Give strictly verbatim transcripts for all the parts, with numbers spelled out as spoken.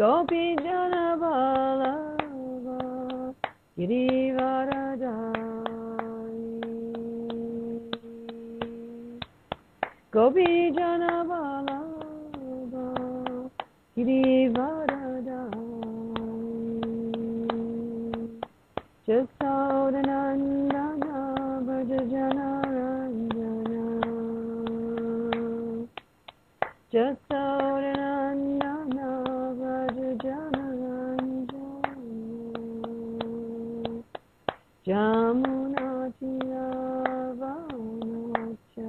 Gopi Jana Vallabha Girivaradari Gopi Jana Vallabha Girivaradari Jasodanandana Bhajajana Ranjana Jasodanandana Bhajajana Ranjana Jamunatiya Vanacha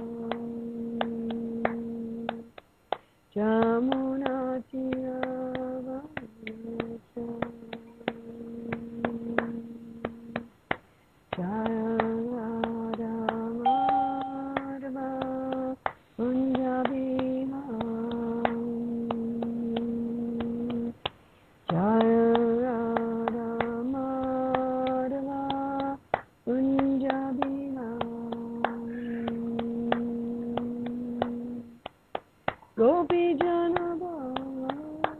Jamunatiya Vanacha Jaya Radha Madhava Punjabima Jaya Radha Madhava Punjabima Gopi Jana Vallabha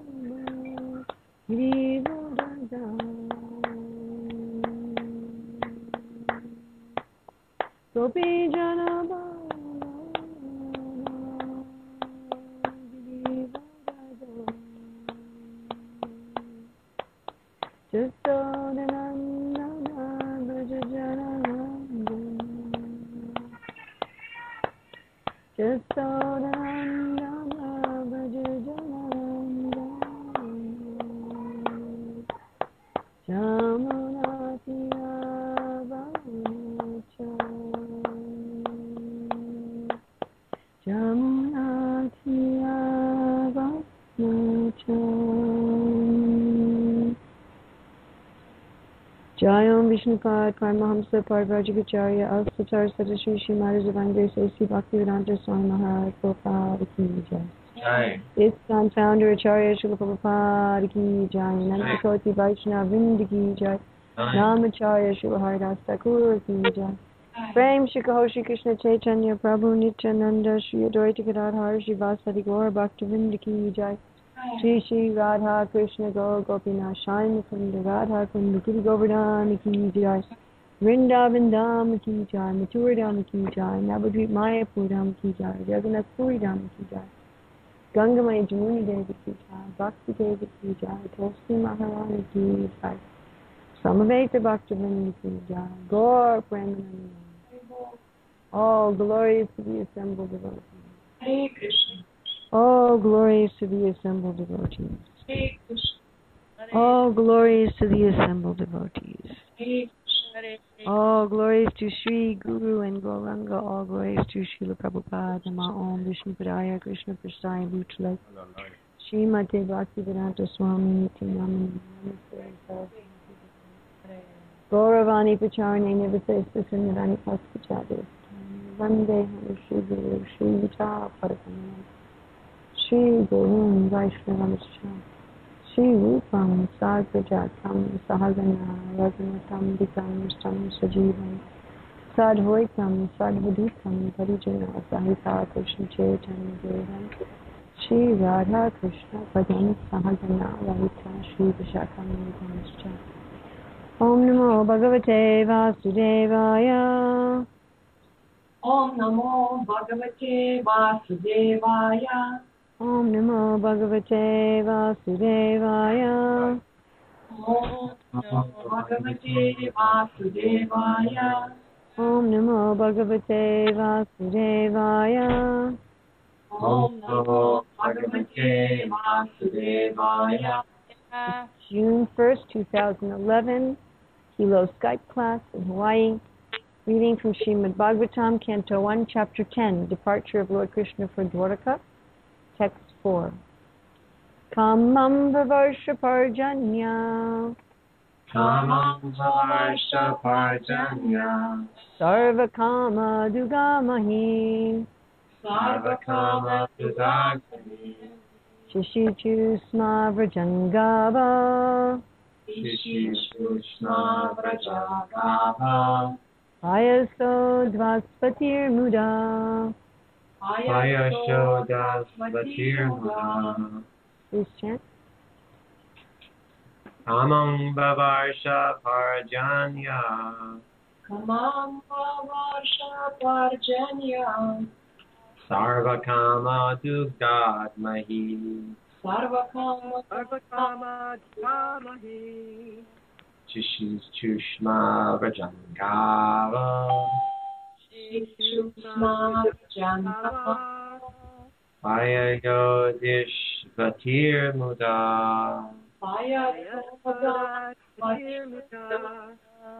Girivaradari Gopi Jana Vallabha Girivaradari Jasodanandana Bhajajana Ranjana Jasodanandana Bhajajana Ranjana Jamunatiya Vanacha Jamunatiya Vanacha Jayam Vishnupad Paramahamsa Parvrajagacharya Al-Satar Sadashri Shri Maharaj Zavande Sesi Bhaktivedanta Swami Maharaj Prabhupada Ki Jai. Jai. ISKCON founder Acharya Srila Prabhupada Ki Jai. Nandakoti Vaishnava Vrinda Ki Jai. Namacharya Srila Haridas Thakur Ki Jai. Prem Shri Kaho Shri Krishna Chaitanya Prabhu Nityananda Shri Advaita Gadadhar Shri Vasadi Gaur Bhaktivinoda Ki Jai. Shri Shri Radha Krishna Gaur Gopinath Shai Mukunda Radha Kunda Giri Govardhan Ki Jai. Vrindavan Dham Ki Jai. Mathura Dham Ki Jai. Navadvip Mayapur Dham Ki Jai. Jagannath Puri Dham Ki Jai. Gangamai Jamuni Devi Ki Jai. Bhakti Devi Ki Jai. Tulsi Maharani Ki Jai. Samaveta Bhaktivinoda Ki Jai. Gaur Premananda. All glorious to the assembled devotees. Hare Krishna. All glorious to the assembled devotees. Hare Krishna. All glorious to the assembled devotees. Hare Krishna. All glorious to Sri Guru and Gauranga. All glorious to Srila Prabhupada. Nama Om Vishnu Padaya Krishna Prasthaya Bhutale. Srimate Bhaktivedanta Swami Niti Namani Namaste. Gauravani Pacharane Nivasesta Sundari Paspachadi. Vande Hanu Shri Guru Shri Vita Parakamana. Shri Guru Vaishnavamscha. Shri Rupam Sagrajatam Sahagana Raghunatam Dikam Stam Sajivam Sadhoitam Sadhuditam Parijana Sahita Krishna Chaitanya Devam Shri Radha Krishna Padam Sahagana Lalita Shri Vishakam Nidhamscha. Om Namo Bhagavate Vasudevaya. Om Namo Bhagavate Vasudevaya. Om Namo Bhagavate Vasudevaya. Om Namo Bhagavate Vasudevaya. Om Namo Bhagavate Vasudevaya. Om Namo Bhagavate Vasudevaya. June first, two thousand eleven, Hilo Skype class in Hawaii. Reading from Srimad Bhagavatam, Canto one, Chapter ten, Departure of Lord Krishna for Dwaraka. Text four. Kamam Vavarsha Parjanya. Kamam Vavarsha Parjanya. Sarva Kama Dugamahi. Sarva Kama Dugamahi. Shishichu Sma Vrajangava. Shishichu Sma Vrajangava. Ayaso Dvaspatir Muda. Ayashodasvatirma. Please chant. Kamam Bavarsha Parjanya. Kamam Bavarsha Parjanya. Sarvakama Dugdadmahi. Sarvakama Sarvakama Dugdadmahi. Shishis Chushma Vrajangava. Shishma Vrajangava. Paya Yodish Vatir Muda. Paya Vatir Muda.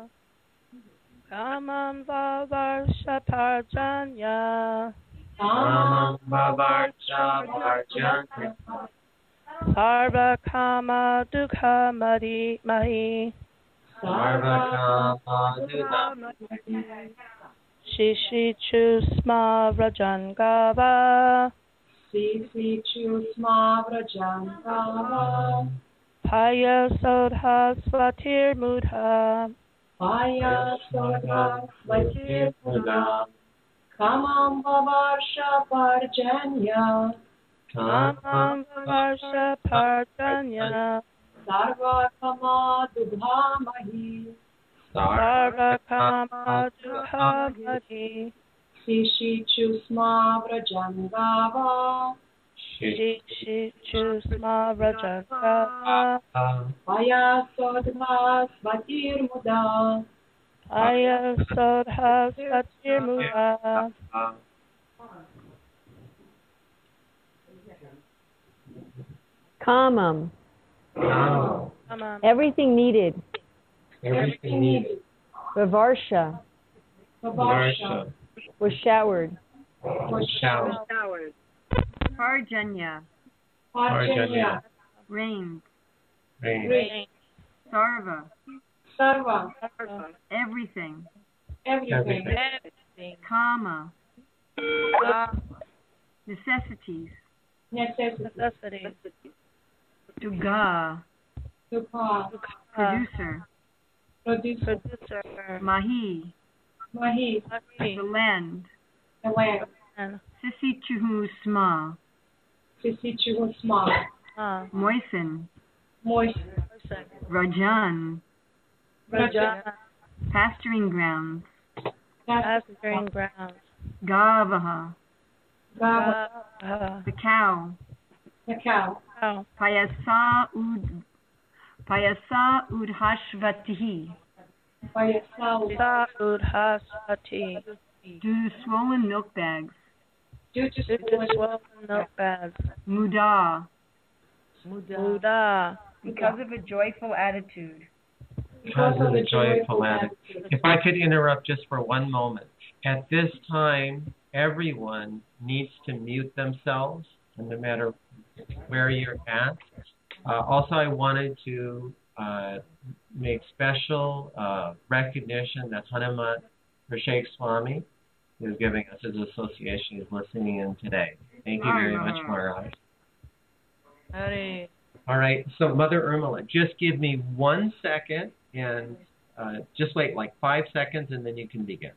Kamam Bavarsha Parjanya. Kamam Bavarsha Parjanya. Sarva Kama Dukha Madi Mahi. Sarvakama Dugdadmahi. Shishi Chusma Vrajangava. Sisi Chusma Vrajangava. Paya Sodha Svatir Mudha. Paya Sodha Svatir Mudha. Kamam Bavarsha Parjanya. Kamam Bavarsha Parjanya. Sarva Kama Dugdhamahi. Sarva Kama Dukhamati. Shishi Chusma Vrajangava. Shishi Chusma Vrajangava. Paya Sodha Svatir Mudha. Paya Sodha Svatir Mudha. Kamam. Kamam. Everything needed. Everything needed. Vavarsha. Varsha. Was showered. Was showered. Parjanya. Parjanya. Rain. Rain. Rain. Sarva. Sarva. Everything. Everything. Everything. Kama. Ah, Necessities. Necessity. necessity. Duga. Dukha. Producer. Producer. Producer. Mahi. Mahi. Mahi. The land. The land. And Sisi chuhu sma. Sisi Chusma. ah, Moisten. Moist. person. Rajan. Raja. Pasturing grounds. Pasturing grounds. Gavaha. Gava. Ah, The cow. The cow. cow. Payasa ud. Payasa udhashvatihi. Payasau. Saudhasvati. Due to swollen milk bags. Due to Due to swollen milk bags. Muda. Buddha. Because of a joyful attitude. Because of the joyful attitude. If I could interrupt just for one moment. At this time, everyone needs to mute themselves, and no matter where you're at. Uh, also, I wanted to uh, make special uh, recognition that Hanuman Rashek Swami is giving us his association. He's listening in today. Thank you very much, Maharaj. Hare. All right, so Mother Urmila, just give me one second and uh, just wait like five seconds and then you can begin.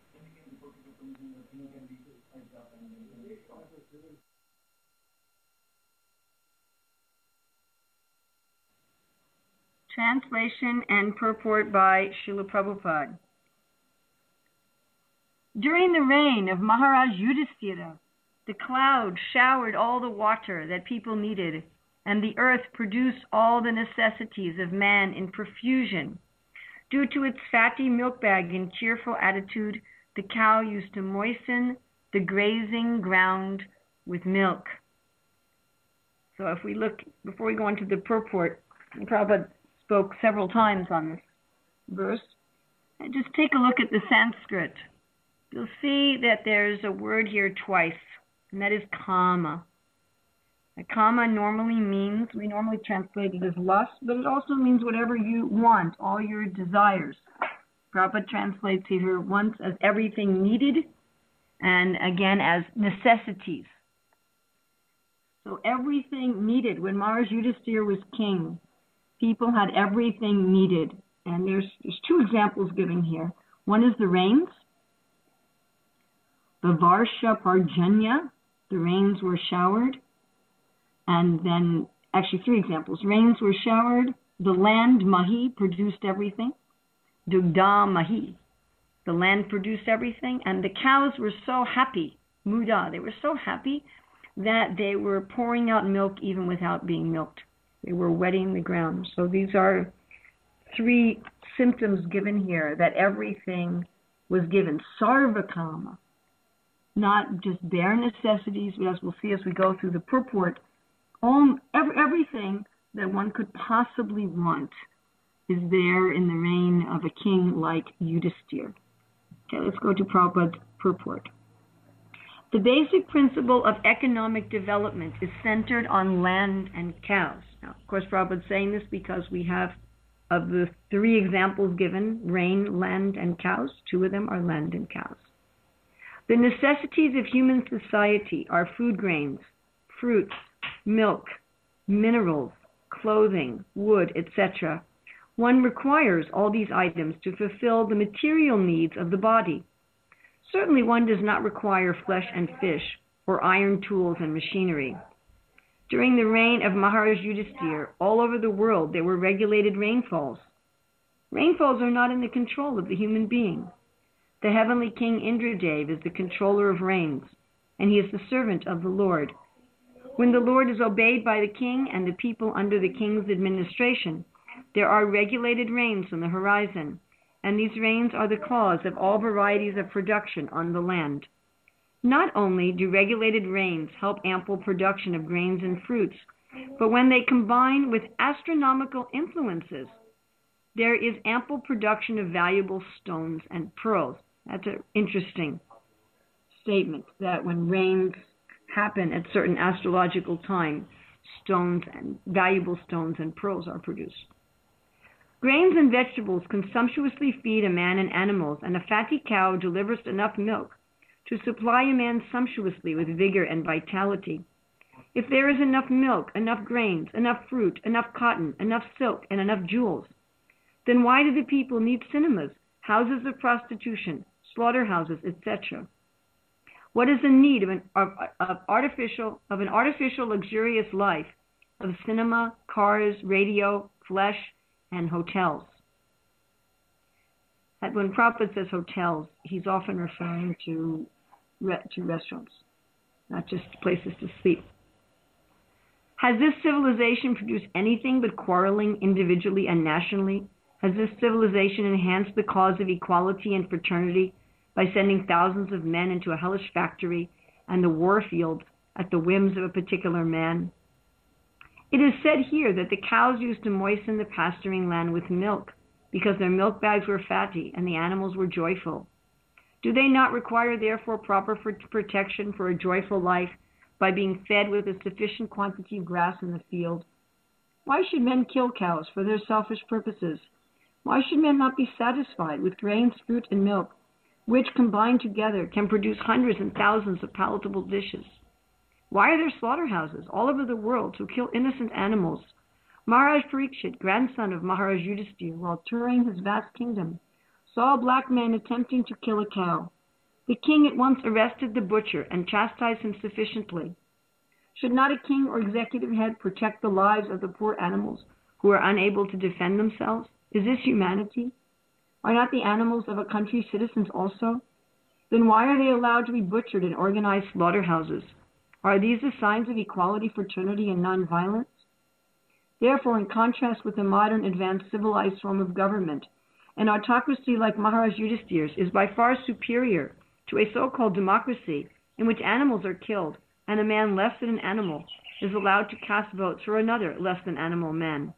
Translation and purport by Srila Prabhupada. During the reign of Maharaj Yudhisthira, the cloud showered all the water that people needed, and the earth produced all the necessities of man in profusion. Due to its fatty milk bag and cheerful attitude, the cow used to moisten the grazing ground with milk. So if we look, before we go into the purport, Prabhupada spoke several times on this verse. And just take a look at the Sanskrit. You'll see that there's a word here twice, and that is kama. A kama normally means, we normally translate it as lust, but it also means whatever you want, all your desires. Prabhupada translates here once as everything needed, and again as necessities. So everything needed. When Maharaj Yudhisthira was king, people had everything needed. And there's, there's two examples given here. One is the rains. The Varsha Parjanya, the rains were showered. And then, actually three examples. Rains were showered, The land, Mahi, produced everything. Dugda Mahi. The land produced everything, and the cows were so happy, Muda, they were so happy that they were pouring out milk even without being milked. They were wetting the ground. So these are three symptoms given here, that everything was given. Sarvakama, not just bare necessities, but as we'll see as we go through the purport, all, every, everything that one could possibly want is there in the reign of a king like Yudhisthira. Okay, let's go to Prabhupada's purport. The basic principle of economic development is centered on land and cows. Now, of course, Prabhupada is saying this because we have, of the three examples given, rain, land, and cows, two of them are land and cows. The necessities of human society are food grains, fruits, milk, minerals, clothing, wood, et cetera. One requires all these items to fulfill the material needs of the body. Certainly one does not require flesh and fish, or iron tools and machinery. During the reign of Maharaj Yudhisthira, all over the world there were regulated rainfalls. Rainfalls are not in the control of the human being. The heavenly king Indradev is the controller of rains, and he is the servant of the Lord. When the Lord is obeyed by the king and the people under the king's administration, there are regulated rains on the horizon, and these rains are the cause of all varieties of production on the land. Not only do regulated rains help ample production of grains and fruits, but when they combine with astronomical influences, there is ample production of valuable stones and pearls. That's an interesting statement, that when rains happen at certain astrological times, stones and valuable stones and pearls are produced. Grains and vegetables can sumptuously feed a man and animals, and a fatty cow delivers enough milk to supply a man sumptuously with vigor and vitality. If there is enough milk, enough grains, enough fruit, enough cotton, enough silk, and enough jewels, then why do the people need cinemas, houses of prostitution, slaughterhouses, et cetera? What is the need of an, of, of artificial of an artificial luxurious life of cinema, cars, radio, flesh, and hotels? And when Prabhupada says hotels, he's often referring to re, to restaurants, not just places to sleep. Has this civilization produced anything but quarreling individually and nationally? Has this civilization enhanced the cause of equality and fraternity by sending thousands of men into a hellish factory and the war field at the whims of a particular man? It is said here that the cows used to moisten the pasturing land with milk because their milk bags were fatty and the animals were joyful. Do they not require, therefore, proper protection for a joyful life by being fed with a sufficient quantity of grass in the field? Why should men kill cows for their selfish purposes? Why should men not be satisfied with grains, fruit, and milk, which combined together can produce hundreds and thousands of palatable dishes? Why are there slaughterhouses all over the world to kill innocent animals? Maharaj Parikshit, grandson of Maharaj Yudhisthira, while touring his vast kingdom, saw a black man attempting to kill a cow. The king at once arrested the butcher and chastised him sufficiently. Should not a king or executive head protect the lives of the poor animals who are unable to defend themselves? Is this humanity? Are not the animals of a country citizens also? Then why are they allowed to be butchered in organized slaughterhouses? Are these the signs of equality, fraternity, and nonviolence? Therefore, in contrast with the modern advanced civilized form of government, an autocracy like Maharaj Yudhisthira's is by far superior to a so-called democracy in which animals are killed and a man less than an animal is allowed to cast votes for another less than animal man.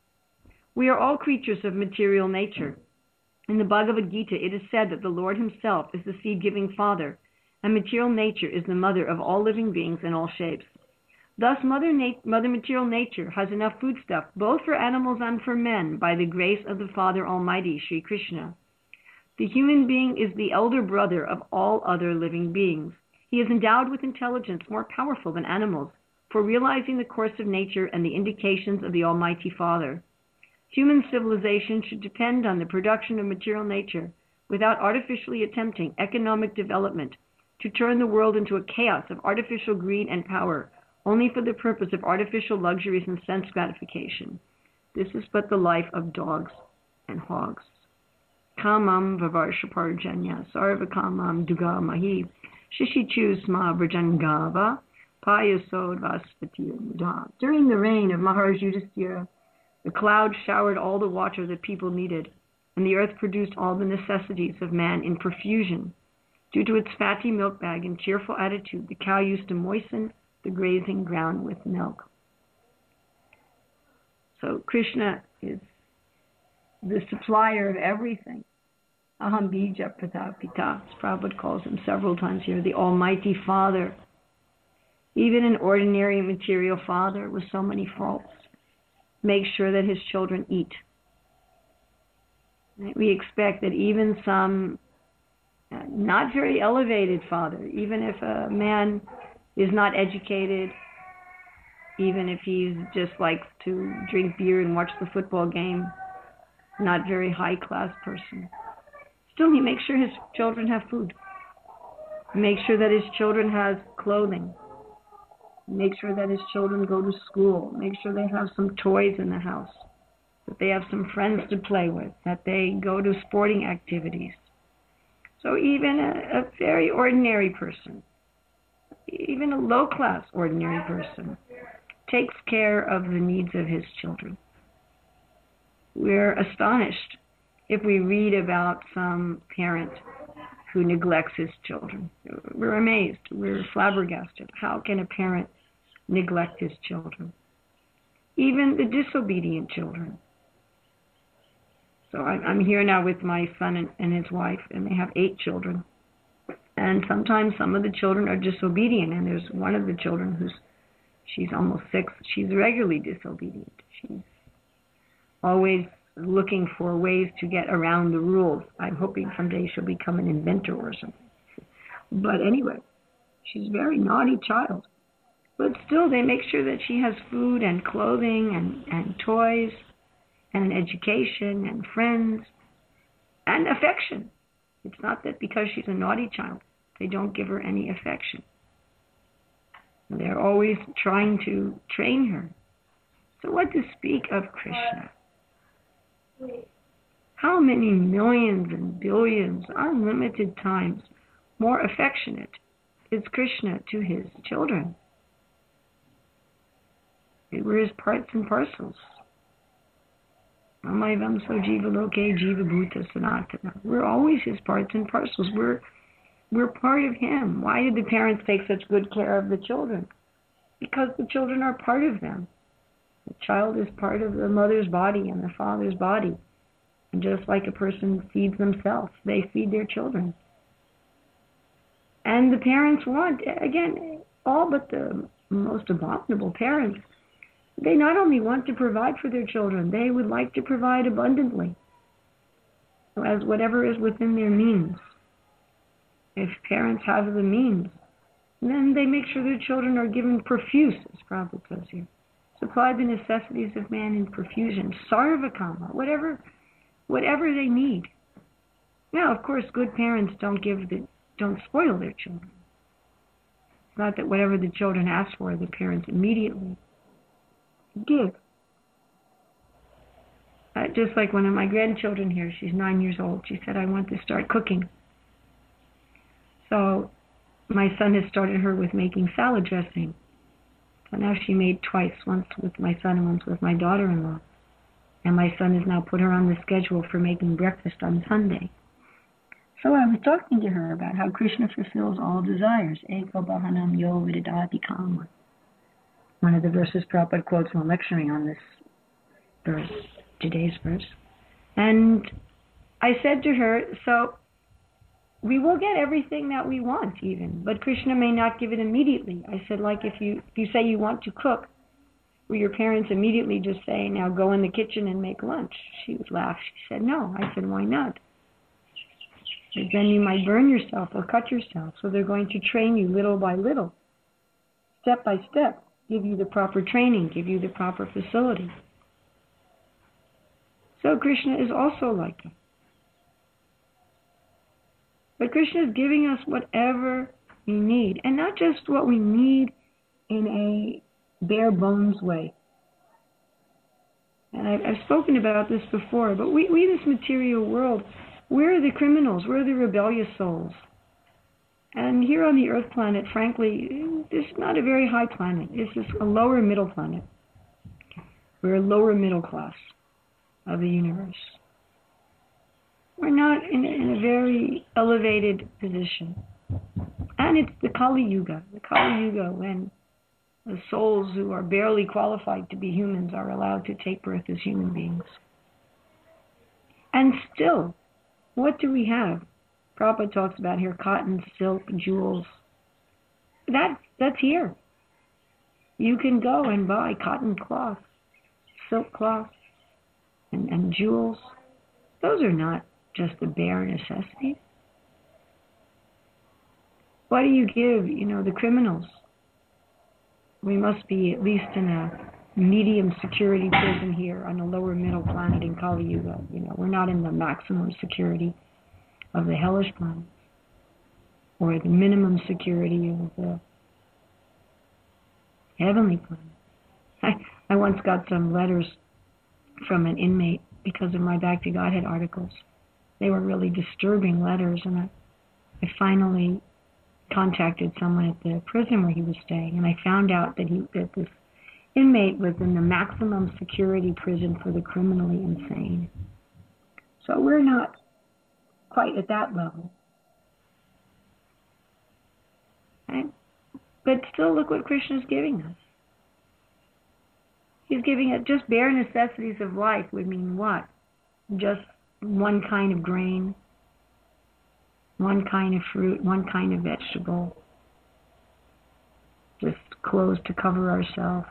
We are all creatures of material nature. In the Bhagavad Gita, it is said that the Lord himself is the seed-giving father, and material nature is the mother of all living beings in all shapes. Thus, Mother, nat- Mother Material Nature has enough foodstuff both for animals and for men by the grace of the Father Almighty, Sri Krishna. The human being is the elder brother of all other living beings. He is endowed with intelligence more powerful than animals for realizing the course of nature and the indications of the Almighty Father. Human civilization should depend on the production of material nature without artificially attempting economic development to turn the world into a chaos of artificial greed and power, only for the purpose of artificial luxuries and sense gratification. This is but the life of dogs and hogs. Kamam Vavarshaparjanya Sarvakamam Duga Mahi Shishichu Sma Vrajangava Payasod Vaspati Muda. During the reign of Maharaj Yudhisthira, the cloud showered all the water that people needed, and the earth produced all the necessities of man in profusion. Due to its fatty milk bag and cheerful attitude, the cow used to moisten the grazing ground with milk. So Krishna is the supplier of everything. Aham bija pata pita, as Prabhupada calls him several times here, the Almighty Father. Even an ordinary material father with so many faults makes sure that his children eat. We expect that even some uh, not very elevated father, even if a man is not educated, even if he just likes to drink beer and watch the football game, not very high class person, still he makes sure his children have food, makes sure that his children have clothing, make sure that his children go to school, make sure they have some toys in the house, that they have some friends to play with, that they go to sporting activities. So even a, a very ordinary person, even a low-class ordinary person, takes care of the needs of his children. We're astonished if we read about some parent who neglects his children. We're amazed. We're flabbergasted. How can a parent neglect his children? Even the disobedient children. So I'm here now with my son and, and his wife, and they have eight children. And sometimes some of the children are disobedient, and there's one of the children who's, she's almost six, she's regularly disobedient. She's always looking for ways to get around the rules. I'm hoping someday she'll become an inventor or something. But anyway, she's a very naughty child. But still, they make sure that she has food and clothing and, and toys and an education and friends and affection. It's not that because she's a naughty child, they don't give her any affection. They're always trying to train her. So what to speak of Krishna? How many millions and billions, unlimited times, more affectionate is Krishna to his children? They were his parts and parcels. Amaivam so jiva loke jiva bhuta sanatana. We're always his parts and parcels. We're we're part of him. Why did the parents take such good care of the children? Because the children are part of them. The child is part of the mother's body and the father's body. And just like a person feeds themselves, they feed their children. And the parents want, again, all but the most abominable parents, they not only want to provide for their children, they would like to provide abundantly, as whatever is within their means. If parents have the means, then they make sure their children are given profuse, as Prabhupada says here. Supply the necessities of man in profusion, sarvakama, whatever, whatever they need. Now, of course, good parents don't give the, don't spoil their children. It's not that whatever the children ask for, the parents immediately give. Uh, just like one of my grandchildren here, she's nine years old. She said, I want to start cooking. So my son has started her with making salad dressing. So now she made twice, once with my son and once with my daughter-in-law. And my son has now put her on the schedule for making breakfast on Sunday. So I was talking to her about how Krishna fulfills all desires. Eko bahanam yo vidadati kama. One of the verses Prabhupada quotes while lecturing on this verse, today's verse. And I said to her, so we will get everything that we want even, but Krishna may not give it immediately. I said, like if you if you say you want to cook, will your parents immediately just say, now go in the kitchen and make lunch? She would laugh. She said, no. I said, why not? Because then you might burn yourself or cut yourself. So they're going to train you little by little, step by step, give you the proper training, give you the proper facility. So Krishna is also like that. But Krishna is giving us whatever we need, and not just what we need in a bare bones way. And I've, I've spoken about this before, but we, we in this material world, we're the criminals, we're the rebellious souls. And here on the Earth planet, frankly, this is not a very high planet. This is a lower middle planet. We're a lower middle class of the universe. We're not in, in a very elevated position. And it's the Kali Yuga, the Kali Yuga when the souls who are barely qualified to be humans are allowed to take birth as human beings. And still, what do we have? Prabhupada talks about here cotton, silk, jewels. That, that's here. You can go and buy cotton cloth, silk cloth, and, and jewels. Those are not just the bare necessities. What do you give, you know, the criminals? We must be at least in a medium security prison here on the lower middle planet in Kali Yuga. You know, we're not in the maximum security of the hellish planet or the minimum security of the heavenly planet. I, I once got some letters from an inmate because of my Back to Godhead articles. They were really disturbing letters, and I, I finally contacted someone at the prison where he was staying, and I found out that he that this inmate was in the maximum security prison for the criminally insane. So we're not quite at that level. Right? But still, look what Krishna's giving us. He's giving it just bare necessities of life would mean what? Just one kind of grain, one kind of fruit, one kind of vegetable, just clothes to cover ourselves.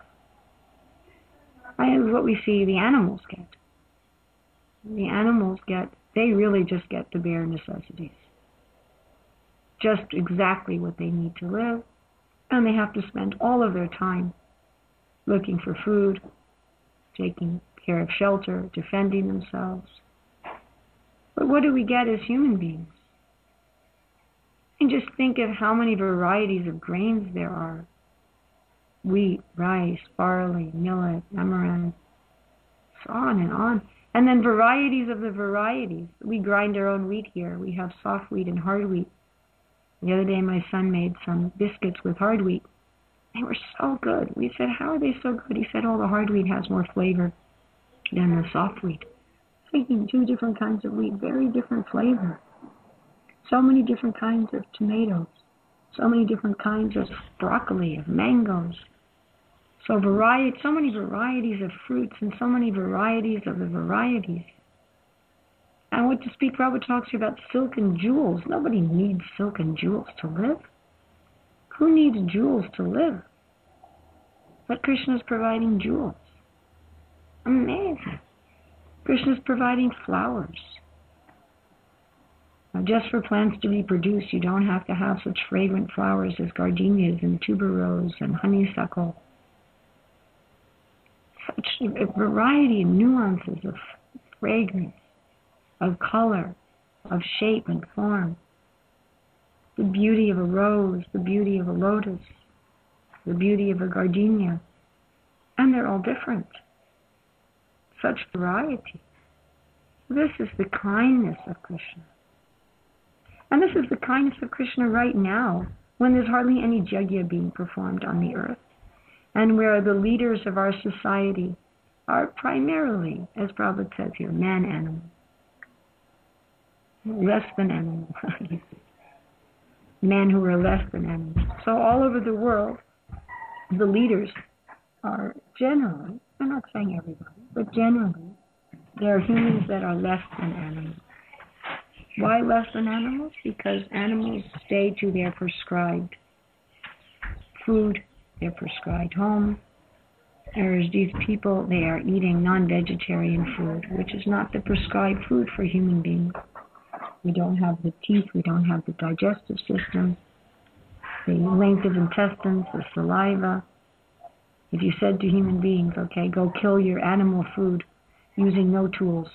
And what we see the animals get. The animals get, they really just get the bare necessities. Just exactly what they need to live. And they have to spend all of their time looking for food, taking care of shelter, defending themselves. But what do we get as human beings? And just think of how many varieties of grains there are. Wheat, rice, barley, millet, amaranth, so on and on. And then varieties of the varieties. We grind our own wheat here. We have soft wheat and hard wheat. The other day my son made some biscuits with hard wheat. They were so good. We said, how are they so good? He said, oh, the hard wheat has more flavor than the soft wheat. Taking two different kinds of wheat, very different flavor. So many different kinds of tomatoes. So many different kinds of broccoli, of mangoes. So variety, so many varieties of fruits and so many varieties of the varieties. And what to speak, Prabhupada talks about silk and jewels. Nobody needs silk and jewels to live. Who needs jewels to live? But Krishna's providing jewels. Amazing. Krishna's providing flowers. Now, just for plants to be produced, you don't have to have such fragrant flowers as gardenias and tuberose and honeysuckle. Such a variety and nuances of fragrance, of color, of shape and form. The beauty of a rose, the beauty of a lotus, the beauty of a gardenia. And they're all different. Such variety. This is the kindness of Krishna. And this is the kindness of Krishna right now, when there's hardly any yajna being performed on the earth, and where the leaders of our society are primarily, as Prabhupada says here, man-animal. Less than animal. Men who are less than animals. So all over the world, the leaders are generally, I'm not saying everybody, but generally, there are humans that are less than animals. Why less than animals? Because animals stay to their prescribed food, their prescribed home, whereas these people, they are eating non-vegetarian food, which is not the prescribed food for human beings. We don't have the teeth, we don't have the digestive system, the length of intestines, the saliva. If you said to human beings, okay, go kill your animal food using no tools,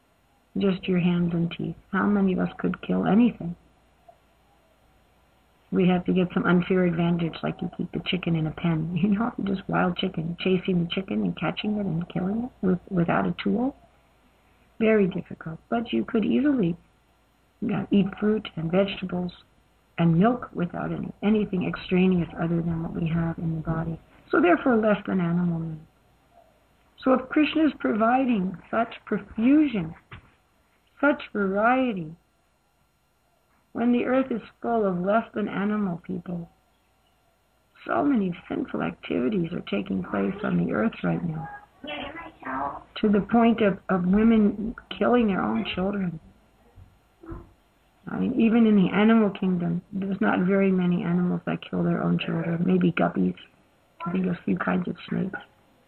just your hands and teeth, how many of us could kill anything? we have to get some unfair advantage, like you keep the chicken in a pen. You know, just wild chicken, chasing the chicken and catching it and killing it with, without a tool. Very difficult. But you could easily, you know, eat fruit and vegetables and milk without any, anything extraneous other than what we have in the body. So therefore less than animal meat. So if Krishna is providing such profusion, such variety, when the earth is full of less than animal people, so many sinful activities are taking place on the earth right now, to the point of, of women killing their own children. I mean, even in the animal kingdom, there's not very many animals that kill their own children. Maybe guppies. I think a few kinds of snakes.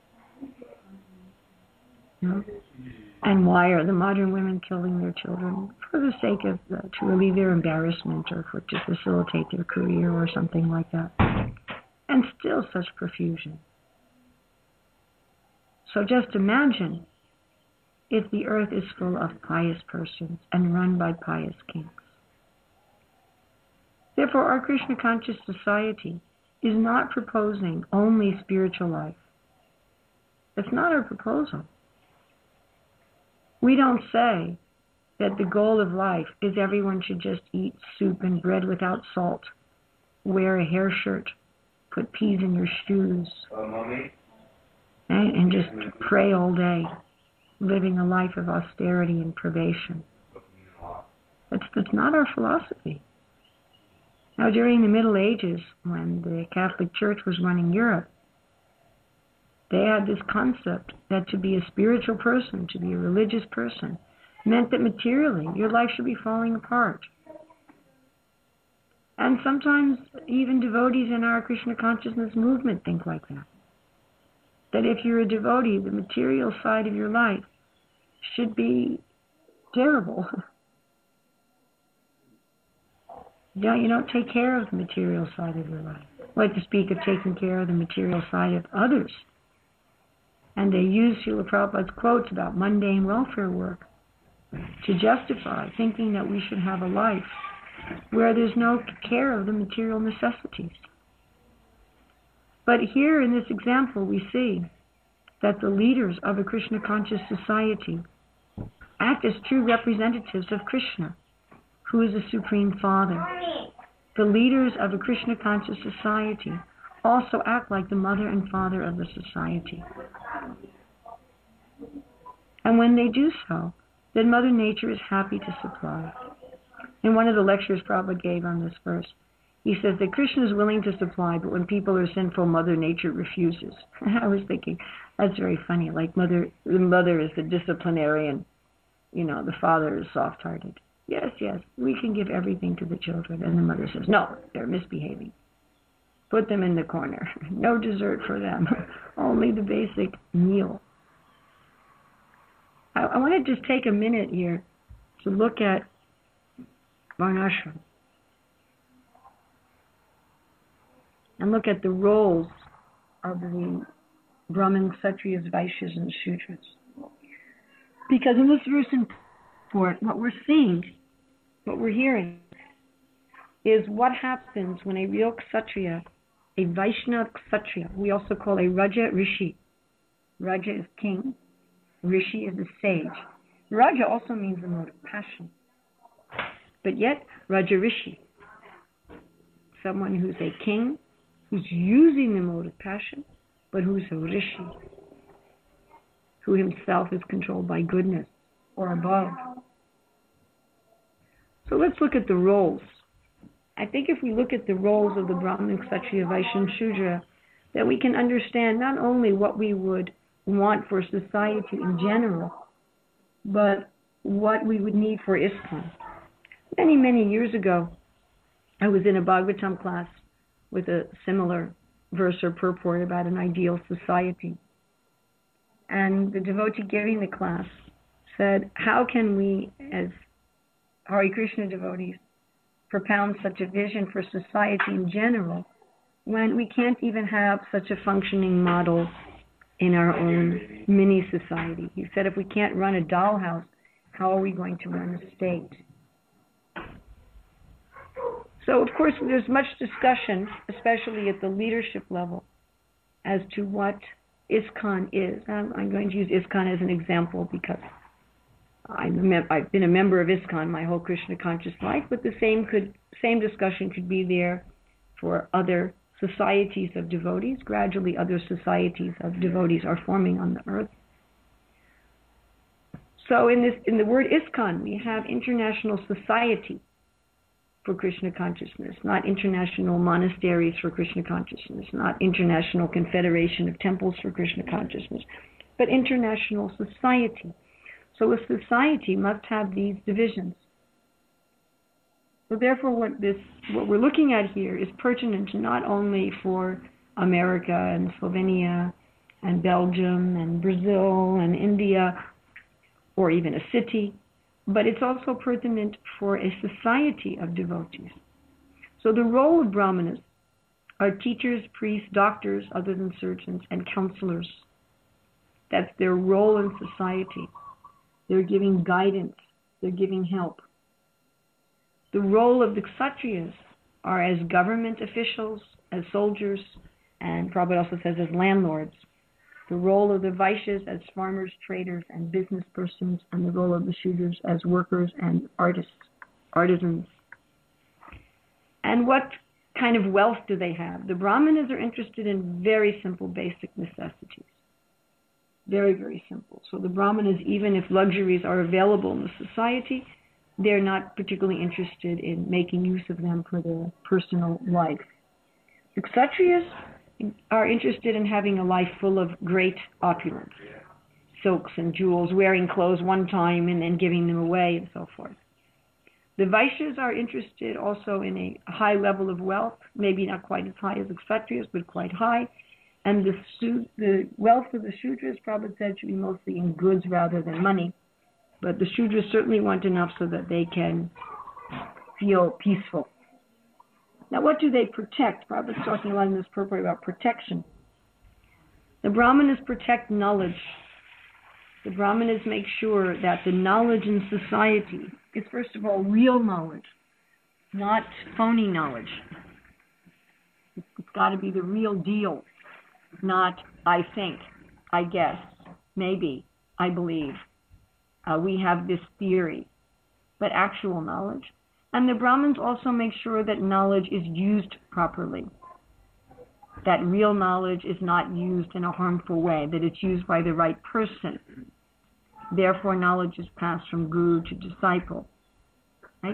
You know? And why are the modern women killing their children? For the sake of, uh, to relieve their embarrassment or for to facilitate their career or something like that. And still such profusion. So just imagine if the earth is full of pious persons and run by pious kings. Therefore, our Krishna conscious society is not proposing only spiritual life. It's not our proposal. We don't say that the goal of life is everyone should just eat soup and bread without salt, wear a hair shirt, put peas in your shoes, right? And just pray all day, living a life of austerity and privation. That's, that's not our philosophy. Now, during the Middle Ages, when the Catholic Church was running Europe, they had this concept that to be a spiritual person, to be a religious person, meant that materially your life should be falling apart. And sometimes even devotees in our Krishna consciousness movement think like that. That if you're a devotee, the material side of your life should be terrible. Yeah, you don't take care of the material side of your life. Like to speak of taking care of the material side of others. And they use Srila Prabhupada's quotes about mundane welfare work to justify thinking that we should have a life where there's no care of the material necessities. But here in this example we see that the leaders of a Krishna conscious society act as true representatives of Krishna, who is the Supreme Father. The leaders of a Krishna conscious society also act like the mother and father of the society. And when they do so, then Mother Nature is happy to supply. In one of the lectures Prabhupada gave on this verse, he says that Krishna is willing to supply, but when people are sinful, Mother Nature refuses. I was thinking, that's very funny. Like mother, the mother is the disciplinarian, you know, the father is soft-hearted. Yes, yes, we can give everything to the children. And the mother says, no, they're misbehaving. Put them in the corner. No dessert for them. Only the basic meal. I, I want to just take a minute here to look at Varnashram and look at the roles of the Brahmins, Kshatriyas, Vaishyas, and Shudras. Because in this verse in Port, what we're seeing, what we're hearing, is what happens when a real Kshatriya, a Vaishnava Kshatriya, we also call a Raja Rishi. Raja is king, Rishi is a sage. Raja also means the mode of passion. But yet, Raja Rishi, someone who's a king, who's using the mode of passion, but who's a Rishi, who himself is controlled by goodness or above. So let's look at the roles. I think if we look at the roles of the Brahmin, Kshatriya, Vaishya, and Shudra, that we can understand not only what we would want for society in general, but what we would need for ISKCON. Many, many years ago, I was in a Bhagavatam class with a similar verse or purport about an ideal society. And the devotee giving the class said, how can we, as Hare Krishna devotees, propound such a vision for society in general when we can't even have such a functioning model in our own mini society? He said, if we can't run a dollhouse, how are we going to run a state? So, of course, there's much discussion, especially at the leadership level, as to what ISKCON is. I'm, I'm going to use ISKCON as an example because I'm a mem- I've been a member of ISKCON my whole Krishna conscious life, but the same could same discussion could be there for other societies of devotees. Gradually, other societies of devotees are forming on the earth. So, in this, in the word ISKCON, we have International Society for Krishna Consciousness, not International Monasteries for Krishna Consciousness, not International Confederation of Temples for Krishna Consciousness, but International Society. So a society must have these divisions. So therefore, what this, what we're looking at here is pertinent not only for America and Slovenia and Belgium and Brazil and India, or even a city, but it's also pertinent for a society of devotees. So the role of brahmanas are teachers, priests, doctors, other than surgeons, and counselors. That's their role in society. They're giving guidance. They're giving help. The role of the Kshatriyas are as government officials, as soldiers, and Prabhupada also says as landlords. The role of the Vaishyas as farmers, traders, and business persons, and the role of the Shudras as workers and artists, artisans. And what kind of wealth do they have? The Brahmanas are interested in very simple, basic necessities. Very, very simple. So the Brahmanas, even if luxuries are available in the society, they're not particularly interested in making use of them for their personal life. The Kshatriyas are interested in having a life full of great opulence, silks and jewels, wearing clothes one time and then giving them away, and so forth. The Vaishyas are interested also in a high level of wealth, maybe not quite as high as the Kshatriyas, but quite high. And the, the wealth of the Shudras, Prabhupada said, should be mostly in goods rather than money. But the Shudras certainly want enough so that they can feel peaceful. Now, what do they protect? Prabhupada's talking a lot in this purport about protection. The Brahmanas protect knowledge. The Brahmanas make sure that the knowledge in society is, first of all, real knowledge, not phony knowledge. It's got to be the real deal, not I think, I guess, maybe, I believe. Uh, we have this theory, but actual knowledge. And the Brahmins also make sure that knowledge is used properly, that real knowledge is not used in a harmful way, that it's used by the right person. Therefore, knowledge is passed from guru to disciple. Right?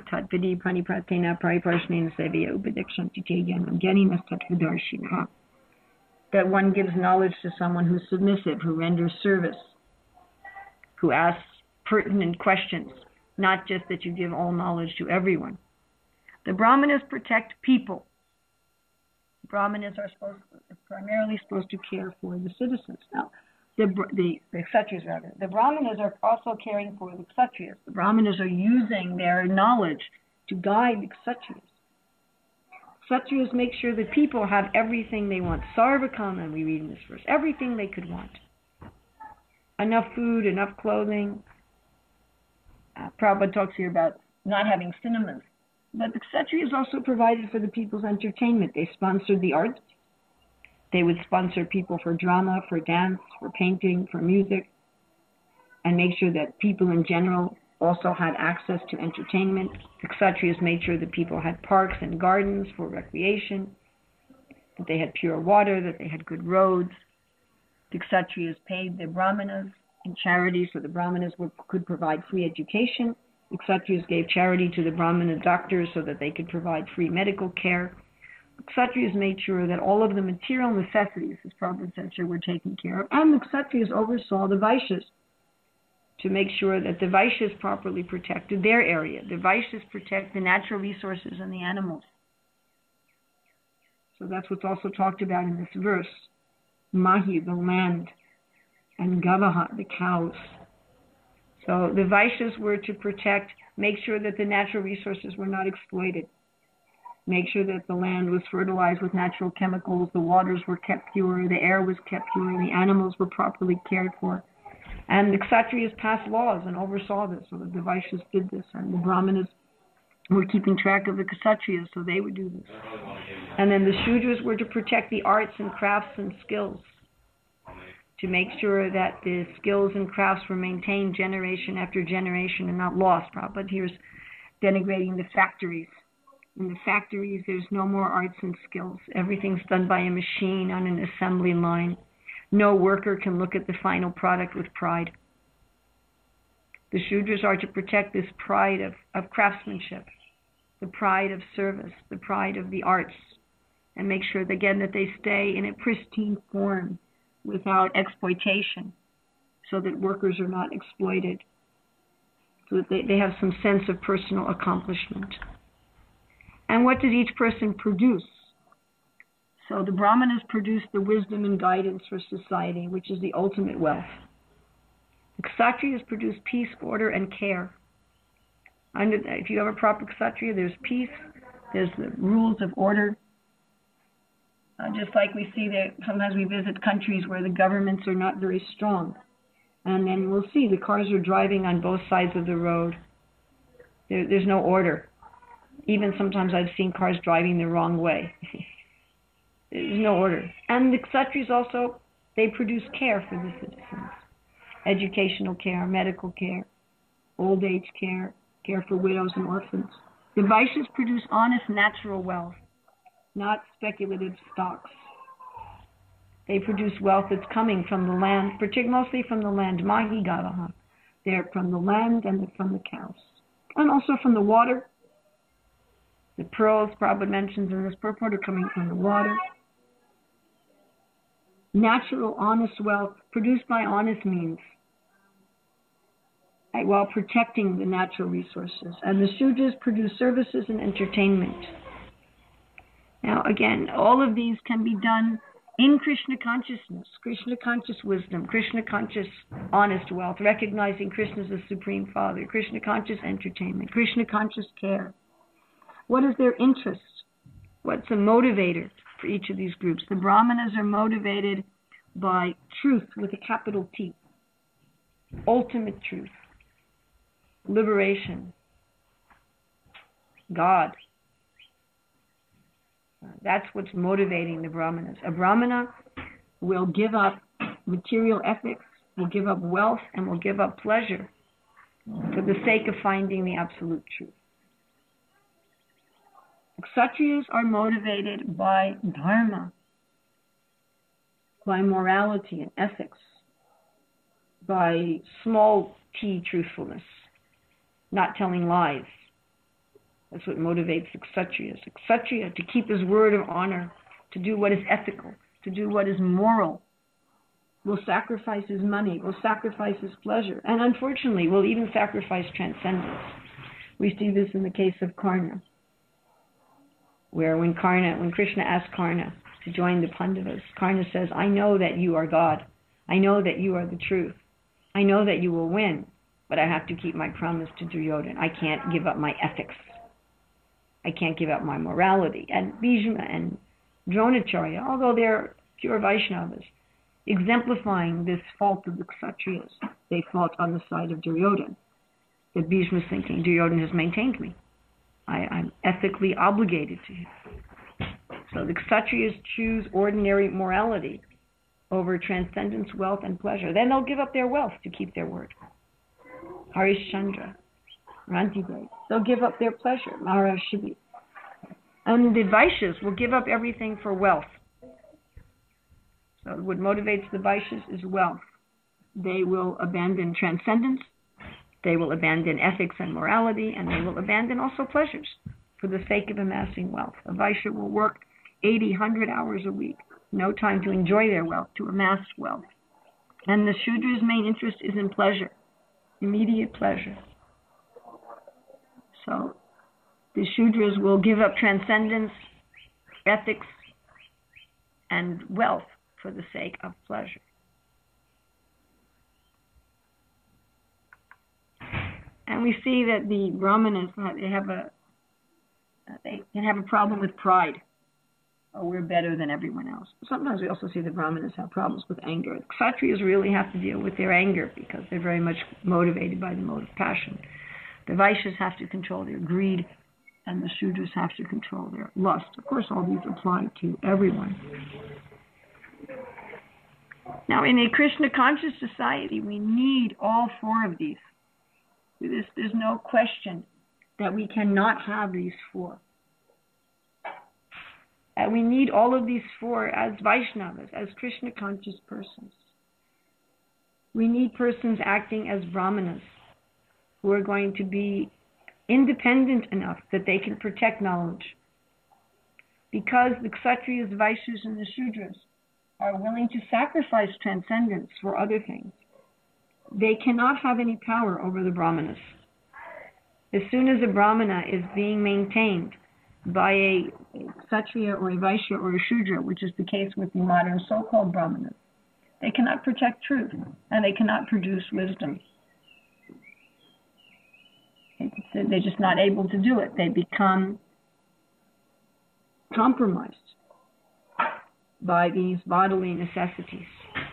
That one gives knowledge to someone who's submissive, who renders service, who asks pertinent questions. Not just that you give all knowledge to everyone. The Brahmanas protect people. Brahmanas are supposed to, primarily supposed to care for the citizens. Now, the the, the Kshatriyas rather. The Brahmanas are also caring for the Kshatriyas. The Brahmanas are using their knowledge to guide the Kshatriyas. Kshatriyas make sure that people have everything they want. Sarvakam, and we read in this verse, everything they could want. Enough food, enough clothing. Uh, Prabhupada talks here about not having cinemas. But the Kshatriyas also provided for the people's entertainment. They sponsored the arts. They would sponsor people for drama, for dance, for painting, for music, and make sure that people in general also had access to entertainment. The Kshatriyas made sure that people had parks and gardens for recreation, that they had pure water, that they had good roads. The Kshatriyas paid the Brahmanas in charity, so the Brahmanas would, could provide free education. The Kshatriyas gave charity to the Brahmana doctors so that they could provide free medical care. The Kshatriyas made sure that all of the material necessities, as Prabhupada said, were taken care of. And the Kshatriyas oversaw the Vaishyas to make sure that the Vaishyas properly protected their area. The Vaishyas protect the natural resources and the animals. So that's what's also talked about in this verse. Mahi, the land, and Gavaha, the cows. So the Vaishyas were to protect, make sure that the natural resources were not exploited, make sure that the land was fertilized with natural chemicals, the waters were kept pure, the air was kept pure, the animals were properly cared for. And the Kshatriyas passed laws and oversaw this, so that the Vaishyas did this, and the Brahmanas were keeping track of the Kshatriyas, so they would do this. And then the Shudras were to protect the arts and crafts and skills, to make sure that the skills and crafts were maintained generation after generation and not lost. Prabhupada here's denigrating the factories. In the factories, there's no more arts and skills. Everything's done by a machine on an assembly line. No worker can look at the final product with pride. The Shudras are to protect this pride of, of craftsmanship, the pride of service, the pride of the arts, and make sure, again, that they stay in a pristine form without exploitation, so that workers are not exploited, so that they, they have some sense of personal accomplishment. And what does each person produce? So the Brahmanas produce the wisdom and guidance for society, which is the ultimate wealth. The Kshatriyas produce peace, order, and care. Under, if you have a proper Kshatriya, there's peace, there's the rules of order. Uh, just like we see that sometimes we visit countries where the governments are not very strong. And then we'll see the cars are driving on both sides of the road. There, there's no order. Even sometimes I've seen cars driving the wrong way. There's no order. And the Kshatriyas also, they produce care for the citizens. Educational care, medical care, old age care, care for widows and orphans. The Vaishyas produce honest natural wealth, not speculative stocks. They produce wealth that's coming from the land, particularly mostly from the land, Mahi Gavaha. They're from the land and from the cows. And also from the water. The pearls, Prabhupada mentions in this purport, are coming from the water. Natural, honest wealth produced by honest means, right, while protecting the natural resources. And the Shudras produce services and entertainment. Now, again, all of these can be done in Krishna consciousness, Krishna conscious wisdom, Krishna conscious honest wealth, recognizing Krishna as the Supreme Father, Krishna conscious entertainment, Krishna conscious care. What is their interest? What's a motivator for each of these groups? The Brahmanas are motivated by truth with a capital T, ultimate truth, liberation, God. That's what's motivating the Brahmanas. A Brahmana will give up material ethics, will give up wealth, and will give up pleasure for the sake of finding the absolute truth. Kshatriyas are motivated by dharma, by morality and ethics, by small t truthfulness, not telling lies. That's what motivates the Kshatriyas. The Kshatriya, to keep his word of honor, to do what is ethical, to do what is moral, will sacrifice his money, will sacrifice his pleasure, and unfortunately will even sacrifice transcendence. We see this in the case of Karna, where when Karna, when Krishna asked Karna to join the Pandavas, Karna says, I know that you are God. I know that you are the truth. I know that you will win, but I have to keep my promise to Duryodhana. I can't give up my ethics. I can't give up my morality. And Bhishma and Dronacharya, although they're pure Vaishnavas, exemplifying this fault of the Kshatriyas, they fought on the side of Duryodhana. That Bhishma is thinking, Duryodhana has maintained me. I, I'm ethically obligated to him. So the Kshatriyas choose ordinary morality over transcendence, wealth, and pleasure. Then they'll give up their wealth to keep their word. Harishchandra, Rantibai, they'll give up their pleasure, Maharaj Shibi. And the Vaishyas will give up everything for wealth. So what motivates the Vaishyas is wealth. They will abandon transcendence, they will abandon ethics and morality, and they will abandon also pleasures for the sake of amassing wealth. A Vaishya will work eighty, one hundred hours a week, no time to enjoy their wealth, to amass wealth. And the Shudra's main interest is in pleasure, immediate pleasure. So the Shudras will give up transcendence, ethics, and wealth for the sake of pleasure. And we see that the Brahmanas, they have a they can have a problem with pride. Oh, we're better than everyone else. Sometimes we also see the Brahmanas have problems with anger. The Kshatriyas really have to deal with their anger because they're very much motivated by the mode of passion. The Vaishyas have to control their greed and the Shudras have to control their lust. Of course, all these apply to everyone. Now, in a Krishna conscious society, we need all four of these. There's, there's no question that we cannot have these four. And we need all of these four as Vaishnavas, as Krishna conscious persons. We need persons acting as Brahmanas who are going to be independent enough that they can protect knowledge. Because the Kshatriyas, Vaishyas, and the Shudras are willing to sacrifice transcendence for other things, they cannot have any power over the Brahmanas. As soon as a Brahmana is being maintained by a Kshatriya or a Vaishya or a Shudra, which is the case with the modern so-called Brahmanas, they cannot protect truth and they cannot produce wisdom. They're just not able to do it. They become compromised by these bodily necessities.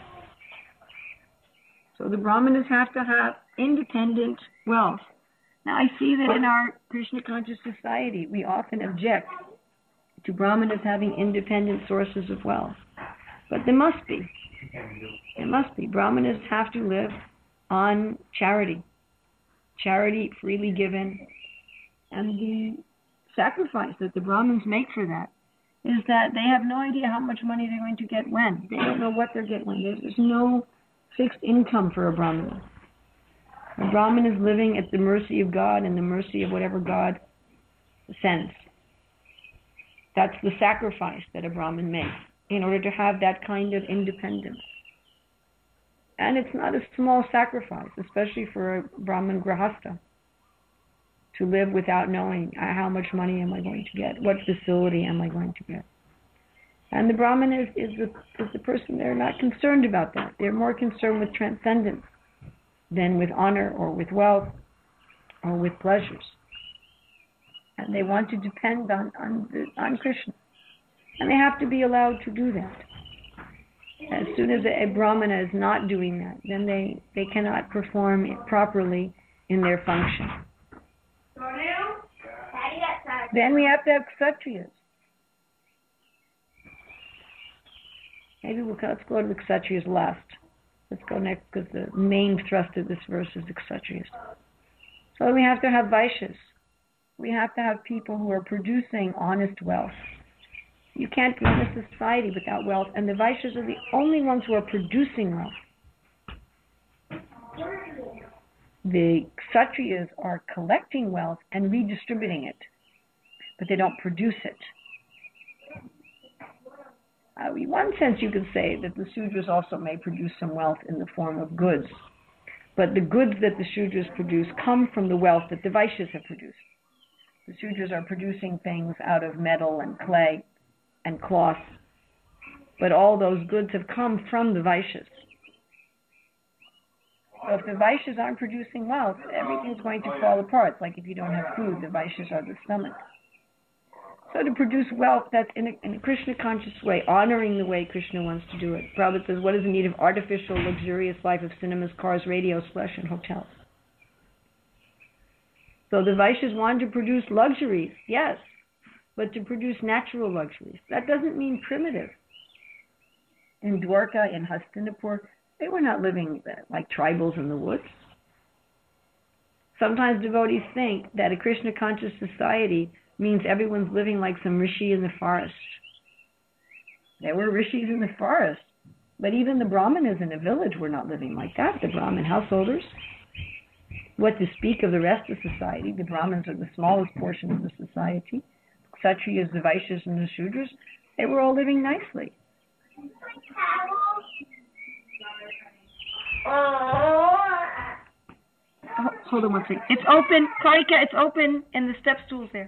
So the Brahmanas have to have independent wealth. Now I see that in our Krishna conscious society, we often object to Brahmanas having independent sources of wealth. But there must be. There must be. Brahmanas have to live on charity. Charity freely given. And the sacrifice that the Brahmins make for that is that they have no idea how much money they're going to get when. They don't know what they're getting when. There's, there's no fixed income for a Brahmana. A Brahmin is living at the mercy of God and the mercy of whatever God sends. That's the sacrifice that a Brahmin makes in order to have that kind of independence. And it's not a small sacrifice, especially for a Brahmin Grahastha, to live without knowing how much money am I going to get, what facility am I going to get. And the Brahmin is, is, the, is the person, they're not concerned about that. They're more concerned with transcendence than with honor or with wealth or with pleasures. And they want to depend on, on, the, on Krishna. And they have to be allowed to do that. As soon as a, a Brahmana is not doing that, then they, they cannot perform it properly in their function. Then we have to have Kshatriyas. Maybe we'll, let's go to the Kshatriyas last. Let's go next, because the main thrust of this verse is the Kshatriyas. So we have to have Vaishyas. We have to have people who are producing honest wealth. You can't run a society without wealth, and the Vaishyas are the only ones who are producing wealth. The Kshatriyas are collecting wealth and redistributing it, but they don't produce it. Uh, in one sense, you could say that the Shudras also may produce some wealth in the form of goods, but the goods that the Shudras produce come from the wealth that the Vaishyas have produced. The Shudras are producing things out of metal and clay and cloth, but all those goods have come from the Vaishyas. So if the Vaishyas aren't producing wealth, everything's going to fall apart. It's like if you don't have food, the Vaishyas are the stomach. So to produce wealth that's in a, in a Krishna conscious way, honoring the way Krishna wants to do it. Prabhupada says, what is the need of artificial, luxurious life of cinemas, cars, radios, flesh, and hotels? So the Vaishyas want to produce luxuries, yes, but to produce natural luxuries. That doesn't mean primitive. In Dwarka, in Hastinapur, they were not living like tribals in the woods. Sometimes devotees think that a Krishna conscious society means everyone's living like some rishi in the forest. There were rishis in the forest, but even the Brahmanas in a village were not living like that, the Brahmin householders. What to speak of the rest of society? The Brahmins are the smallest portion of the society. Kshatriyas, the Vaishyas, and the Shudras, they were all living nicely. Oh, hold on one second. It's open, Karika, it's open, and the step stool's there.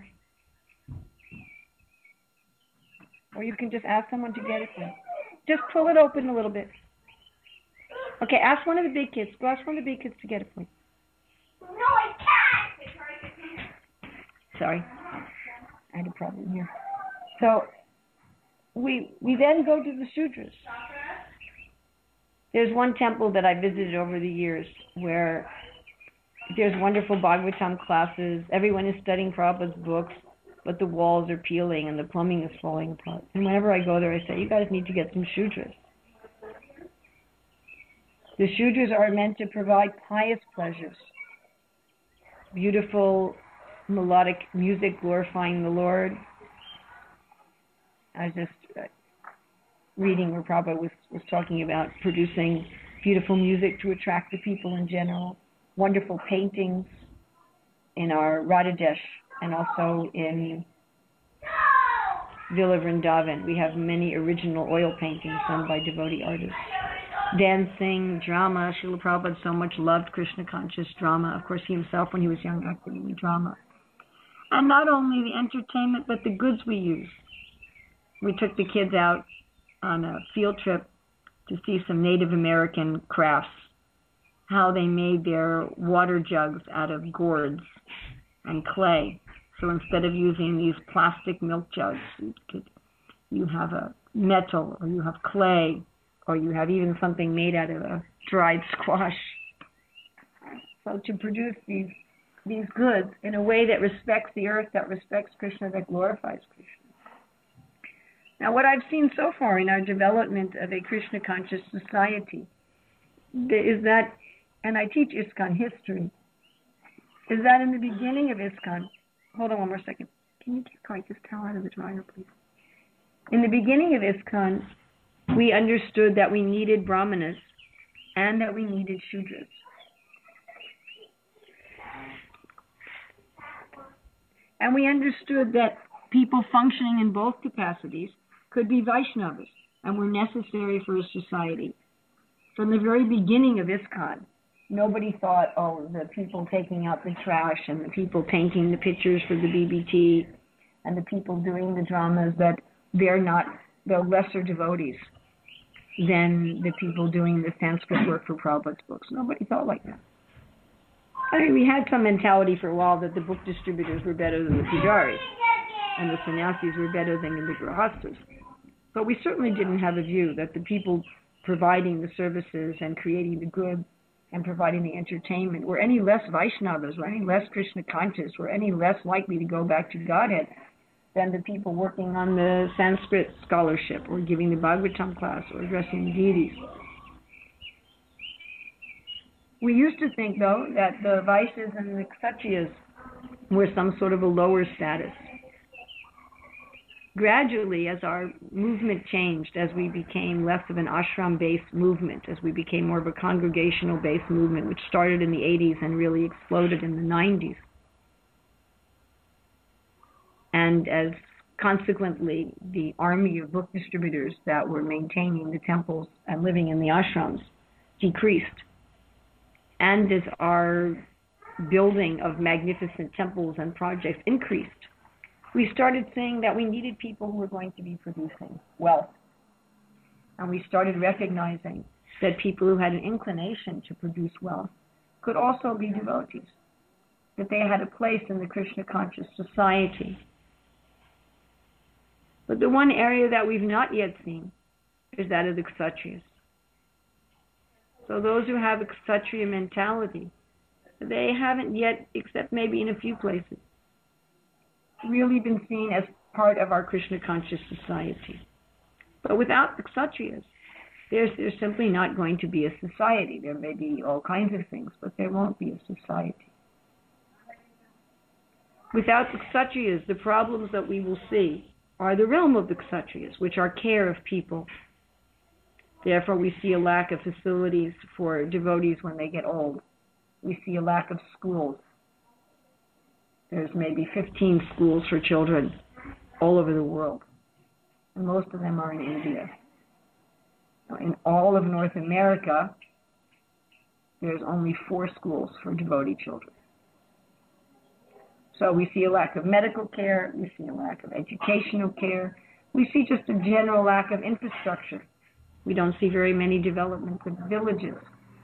Or you can just ask someone to get it for you. Just pull it open a little bit. Okay, ask one of the big kids. Go ask one of the big kids to get it for you. No, I can't! Sorry. I had a problem here. So, we we then go to the Shudras. There's one temple that I visited over the years where there's wonderful Bhagavatam classes. Everyone is studying Prabhupada's books. but the walls are peeling and the plumbing is falling apart. And whenever I go there, I say, you guys need to get some shudras. The shudras are meant to provide pious pleasures, beautiful melodic music glorifying the Lord. I was just uh, reading where Prabhupada was, was talking about producing beautiful music to attract the people in general, wonderful paintings in our Radhadesh and also in Villa Vrindavan. We have many original oil paintings done by devotee artists. Dancing, drama. Srila Prabhupada so much loved Krishna conscious drama. Of course, he himself, when he was young, acted in the drama. And not only the entertainment, but the goods we use. We took the kids out on a field trip to see some Native American crafts, how they made their water jugs out of gourds and clay. So instead of using these plastic milk jugs, you could, you have a metal, or you have clay, or you have even something made out of a dried squash. So to produce these these goods in a way that respects the earth, that respects Krishna, that glorifies Krishna. Now, what I've seen so far in our development of a Krishna conscious society is that, and I teach ISKCON history, is that in the beginning of ISKCON, hold on one more second. Can you keep quite this towel out of the dryer, please? In the beginning of ISKCON, we understood that we needed Brahmanas and that we needed Shudras. And we understood that people functioning in both capacities could be Vaishnavas and were necessary for a society. From the very beginning of ISKCON, nobody thought, oh, the people taking out the trash and the people painting the pictures for the B B T and the people doing the dramas, that they're not, they're lesser devotees than the people doing the Sanskrit work for Prabhupada's books. Nobody thought like that. I mean, we had some mentality for a while that the book distributors were better than the pujaris and the sannyasis were better than the grihastas. But we certainly didn't have a view that the people providing the services and creating the good and providing the entertainment were any less Vaishnavas, were any less Krishna conscious, were any less likely to go back to Godhead than the people working on the Sanskrit scholarship or giving the Bhagavatam class or addressing the deities. We used to think, though, that the Vaishyas and the Kshatriyas were some sort of a lower status. Gradually, as our movement changed, as we became less of an ashram-based movement, as we became more of a congregational-based movement, which started in the eighties and really exploded in the nineties, and as consequently the army of book distributors that were maintaining the temples and living in the ashrams decreased, and as our building of magnificent temples and projects increased, we started saying that we needed people who were going to be producing wealth. And we started recognizing that people who had an inclination to produce wealth could also be devotees, that they had a place in the Krishna conscious society. But the one area that we've not yet seen is that of the Kshatriyas. So those who have a Kshatriya mentality, they haven't yet, except maybe in a few places, really been seen as part of our Krishna conscious society. But without the Kshatriyas, there's, there's simply not going to be a society. There may be all kinds of things, but there won't be a society. Without the Kshatriyas, the problems that we will see are the realm of the Kshatriyas, which are care of people. Therefore, we see a lack of facilities for devotees when they get old. We see a lack of schools. There's maybe fifteen schools for children all over the world, and most of them are in India. In all of North America, there's only four schools for devotee children. So we see a lack of medical care, we see a lack of educational care, we see just a general lack of infrastructure. We don't see very many developments of villages.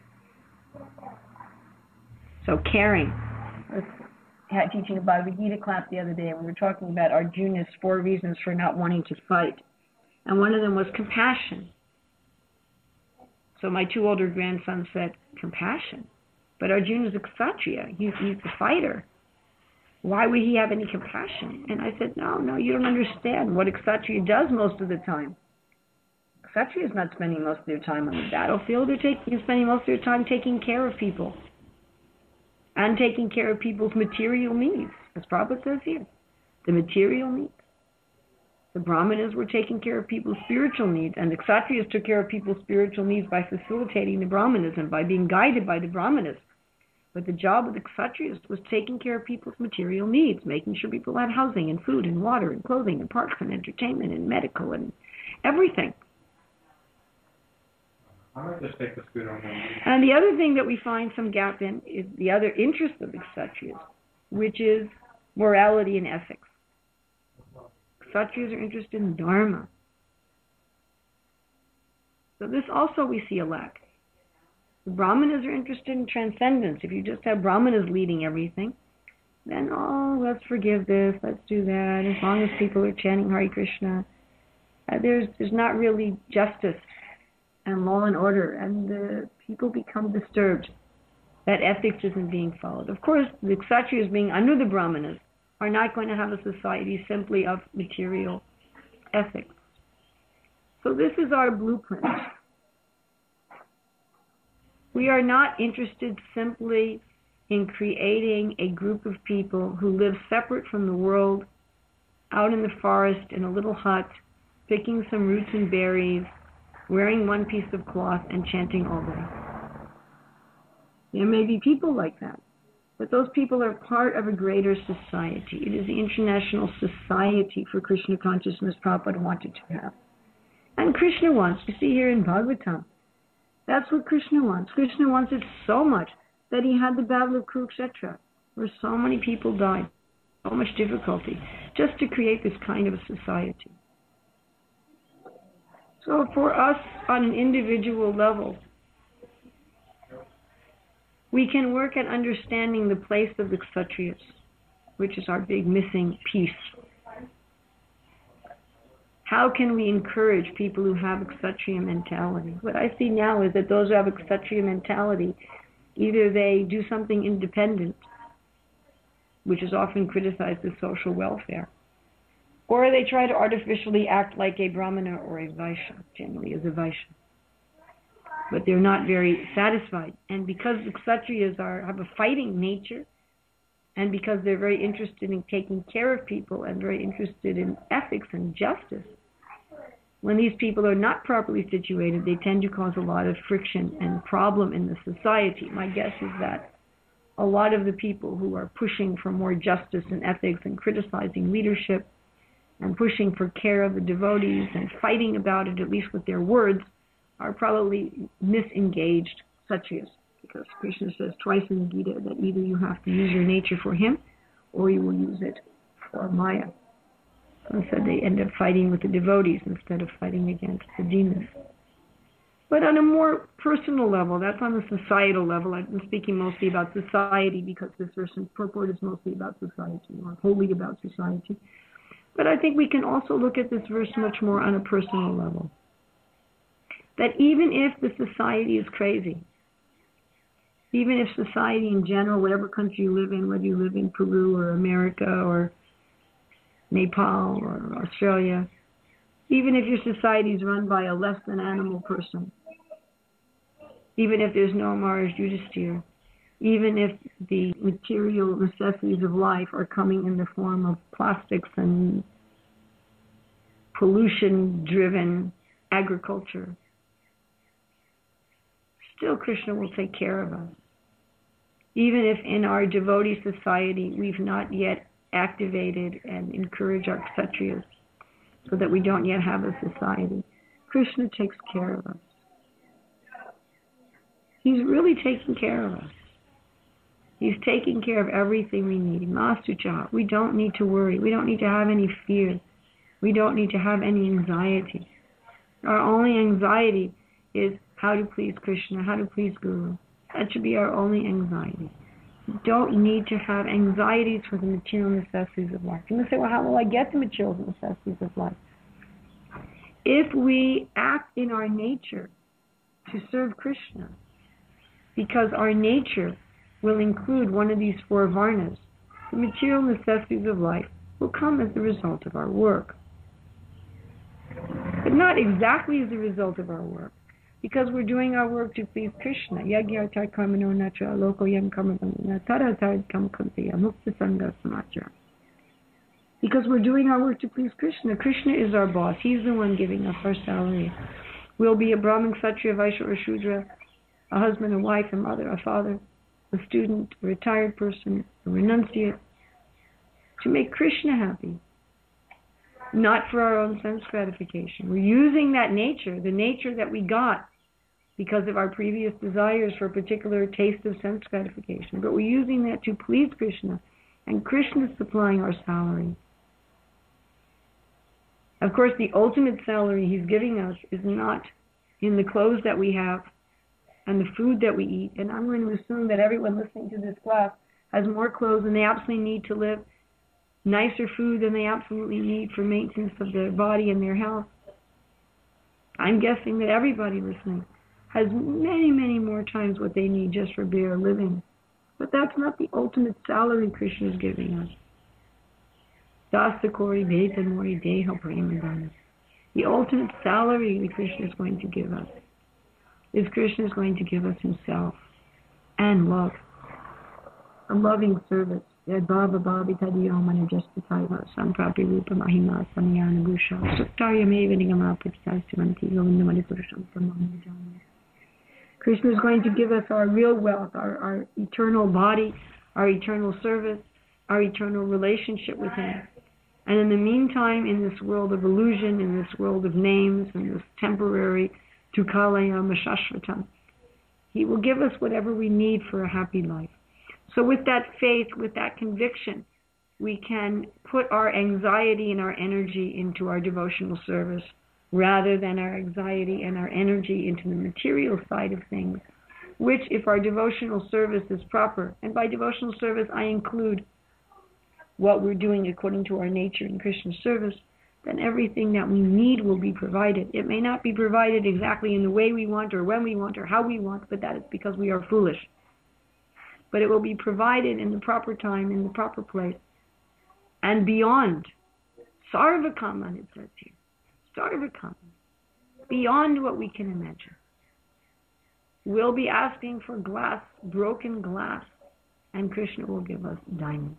So caring. I had teaching a Bhagavad Gita class the other day, and we were talking about Arjuna's four reasons for not wanting to fight. And one of them was compassion. So my two older grandsons said, compassion? But Arjuna's a Kshatriya. He's, he's a fighter. Why would he have any compassion? And I said, no, no, you don't understand what a Kshatriya does most of the time. Kshatriya is not spending most of their time on the battlefield. They're taking, spending most of their time taking care of people and taking care of people's material needs, as Prabhupada says here, the material needs. The Brahmanas were taking care of people's spiritual needs, and the Kshatriyas took care of people's spiritual needs by facilitating the Brahmanas and by being guided by the Brahmanas. But the job of the Kshatriyas was taking care of people's material needs, making sure people had housing and food and water and clothing and parks and entertainment and medical and everything. I might just take the scooter on that. And the other thing that we find some gap in is the other interest of the Kshatriyas, which is morality and ethics. Kshatriyas are interested in dharma. So this also we see a lack. The Brahmanas are interested in transcendence. If you just have Brahmanas leading everything, then, oh, let's forgive this, let's do that, as long as people are chanting Hare Krishna. Uh, there's, there's not really justice and law and order, and the people become disturbed that ethics isn't being followed. Of course, the Kshatriyas being under the Brahmanas are not going to have a society simply of material ethics. So this is our blueprint. We are not interested simply in creating a group of people who live separate from the world, out in the forest in a little hut, picking some roots and berries, wearing one piece of cloth and chanting all day. There may be people like that, but those people are part of a greater society. It is the International Society for Krishna Consciousness Prabhupada wanted to have. And Krishna wants, you see here in Bhagavatam, that's what Krishna wants. Krishna wants it so much that he had the Battle of Kurukshetra, where so many people died, so much difficulty, just to create this kind of a society. So for us, on an individual level, we can work at understanding the place of the Kshatriyas, which is our big missing piece. How can we encourage people who have a Kshatriya mentality? What I see now is that those who have a Kshatriya mentality, either they do something independent, which is often criticized as social welfare, or they try to artificially act like a Brahmana or a Vaishya, generally as a Vaishya. But they're not very satisfied. And because the Kshatriyas are, have a fighting nature, and because they're very interested in taking care of people and very interested in ethics and justice, when these people are not properly situated, they tend to cause a lot of friction and problem in the society. My guess is that a lot of the people who are pushing for more justice and ethics and criticizing leadership and pushing for care of the devotees and fighting about it, at least with their words, are probably misengaged Kshatriyas. Because Krishna says twice in the Gita that either you have to use your nature for him or you will use it for Maya. And so they end up fighting with the devotees instead of fighting against the demons. But on a more personal level, that's on the societal level. I've been speaking mostly about society because this verse in purport is mostly about society, or wholly about society. But I think we can also look at this verse much more on a personal level. That even if the society is crazy, even if society in general, whatever country you live in, whether you live in Peru or America or Nepal or Australia, even if your society is run by a less than animal person, even if there's no Maharaj Yudhisthira, even if the material necessities of life are coming in the form of plastics and pollution-driven agriculture, still Krishna will take care of us. Even if in our devotee society we've not yet activated and encouraged our Kshatriyas so that we don't yet have a society, Krishna takes care of us. He's really taking care of us. He's taking care of everything we need. Mastucha. We don't need to worry. We don't need to have any fear. We don't need to have any anxiety. Our only anxiety is how to please Krishna, how to please Guru. That should be our only anxiety. We don't need to have anxieties for the material necessities of life. And you say, well, how will I get the material necessities of life? If we act in our nature to serve Krishna, because our nature will include one of these four varnas, The material necessities of life will come as the result of our work. But not exactly as a result of our work, because we're doing our work to please Krishna. Because we're doing our work to please Krishna. Krishna is our boss. He's the one giving us our salary. We'll be a Brahmin, Kshatriya, Vaishya, or Shudra, a husband, a wife, a mother, a father, a student, a retired person, a renunciate, to make Krishna happy, not for our own sense gratification. We're using that nature, the nature that we got because of our previous desires for a particular taste of sense gratification, but we're using that to please Krishna, and Krishna is supplying our salary. Of course, the ultimate salary he's giving us is not in the clothes that we have and the food that we eat. And I'm going to assume that everyone listening to this class has more clothes than they absolutely need to live, nicer food than they absolutely need for maintenance of their body and their health. I'm guessing that everybody listening has many, many more times what they need just for bare living. But that's not the ultimate salary Krishna is giving us. Dasakori Vetamori Deha Premadana. The ultimate salary that Krishna is going to give us is Krishna is going to give us himself and love. A loving service. Bhava Bhavi Tadiyomana Jastataiva Samprapi Rupa Mahima Samyana Bhusha Suttaryameva Nigama Prityastivanti Govindamani Purusham Pramamajana. Krishna is going to give us our real wealth, our, our eternal body, our eternal service, our eternal relationship with him. And in the meantime, in this world of illusion, in this world of names, in this temporary Tukalayama Shashvatam, he will give us whatever we need for a happy life. So with that faith, with that conviction, we can put our anxiety and our energy into our devotional service rather than our anxiety and our energy into the material side of things, which if our devotional service is proper, and by devotional service I include what we're doing according to our nature in Krishna service, then everything that we need will be provided. It may not be provided exactly in the way we want or when we want or how we want, but that is because we are foolish. But it will be provided in the proper time, in the proper place, and beyond. Sarvakaman, it says here. Sarvakaman. Beyond what we can imagine. We'll be asking for glass, broken glass, and Krishna will give us diamonds.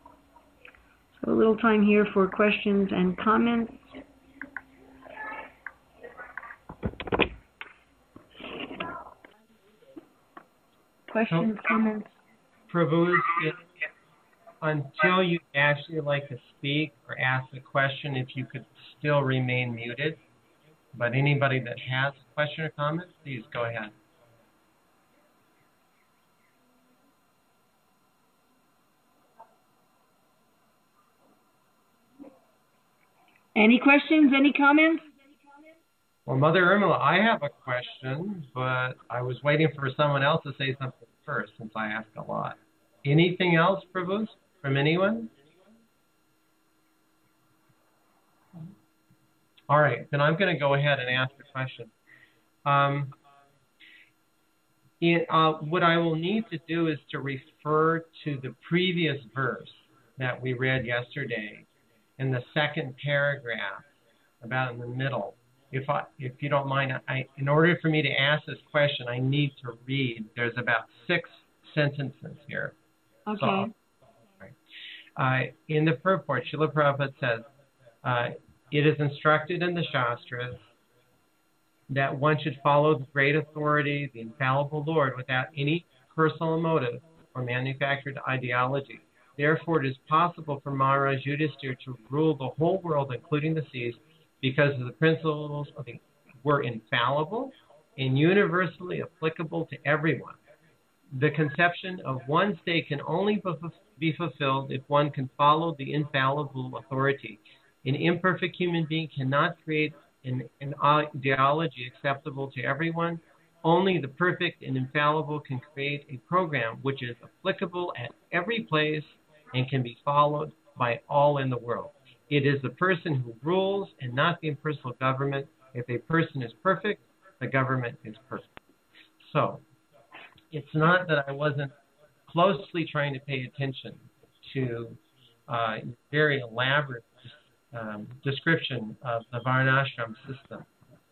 So a little time here for questions and comments. Questions, comments? Prabhu, until you actually like to speak or ask a question, if you could still remain muted. But anybody that has a question or comment, please go ahead. Any questions, any comments? Well, Mother Irmila, I have a question, but I was waiting for someone else to say something first since I asked a lot. Anything else, Prabhu, from anyone? All right, then I'm going to go ahead and ask the question. Um, in, uh, what I will need to do is to refer to the previous verse that we read yesterday in the second paragraph, about in the middle. If I, if you don't mind, I, in order for me to ask this question, I need to read. There's about six sentences here. Okay. So, right. uh, in the purport, Srila Prabhupada says, uh, it is instructed in the Shastras that one should follow the great authority, the infallible Lord, without any personal motive or manufactured ideology. Therefore, it is possible for Maharaj Yudhisthira to rule the whole world, including the seas, because the principles of the, were infallible and universally applicable to everyone. The conception of one state can only be fulfilled if one can follow the infallible authority. An imperfect human being cannot create an, an ideology acceptable to everyone. Only the perfect and infallible can create a program which is applicable at every place and can be followed by all in the world. It is the person who rules and not the impersonal government. If a person is perfect, the government is perfect. So, it's not that I wasn't closely trying to pay attention to uh, very elaborate um, description of the Varnashram system.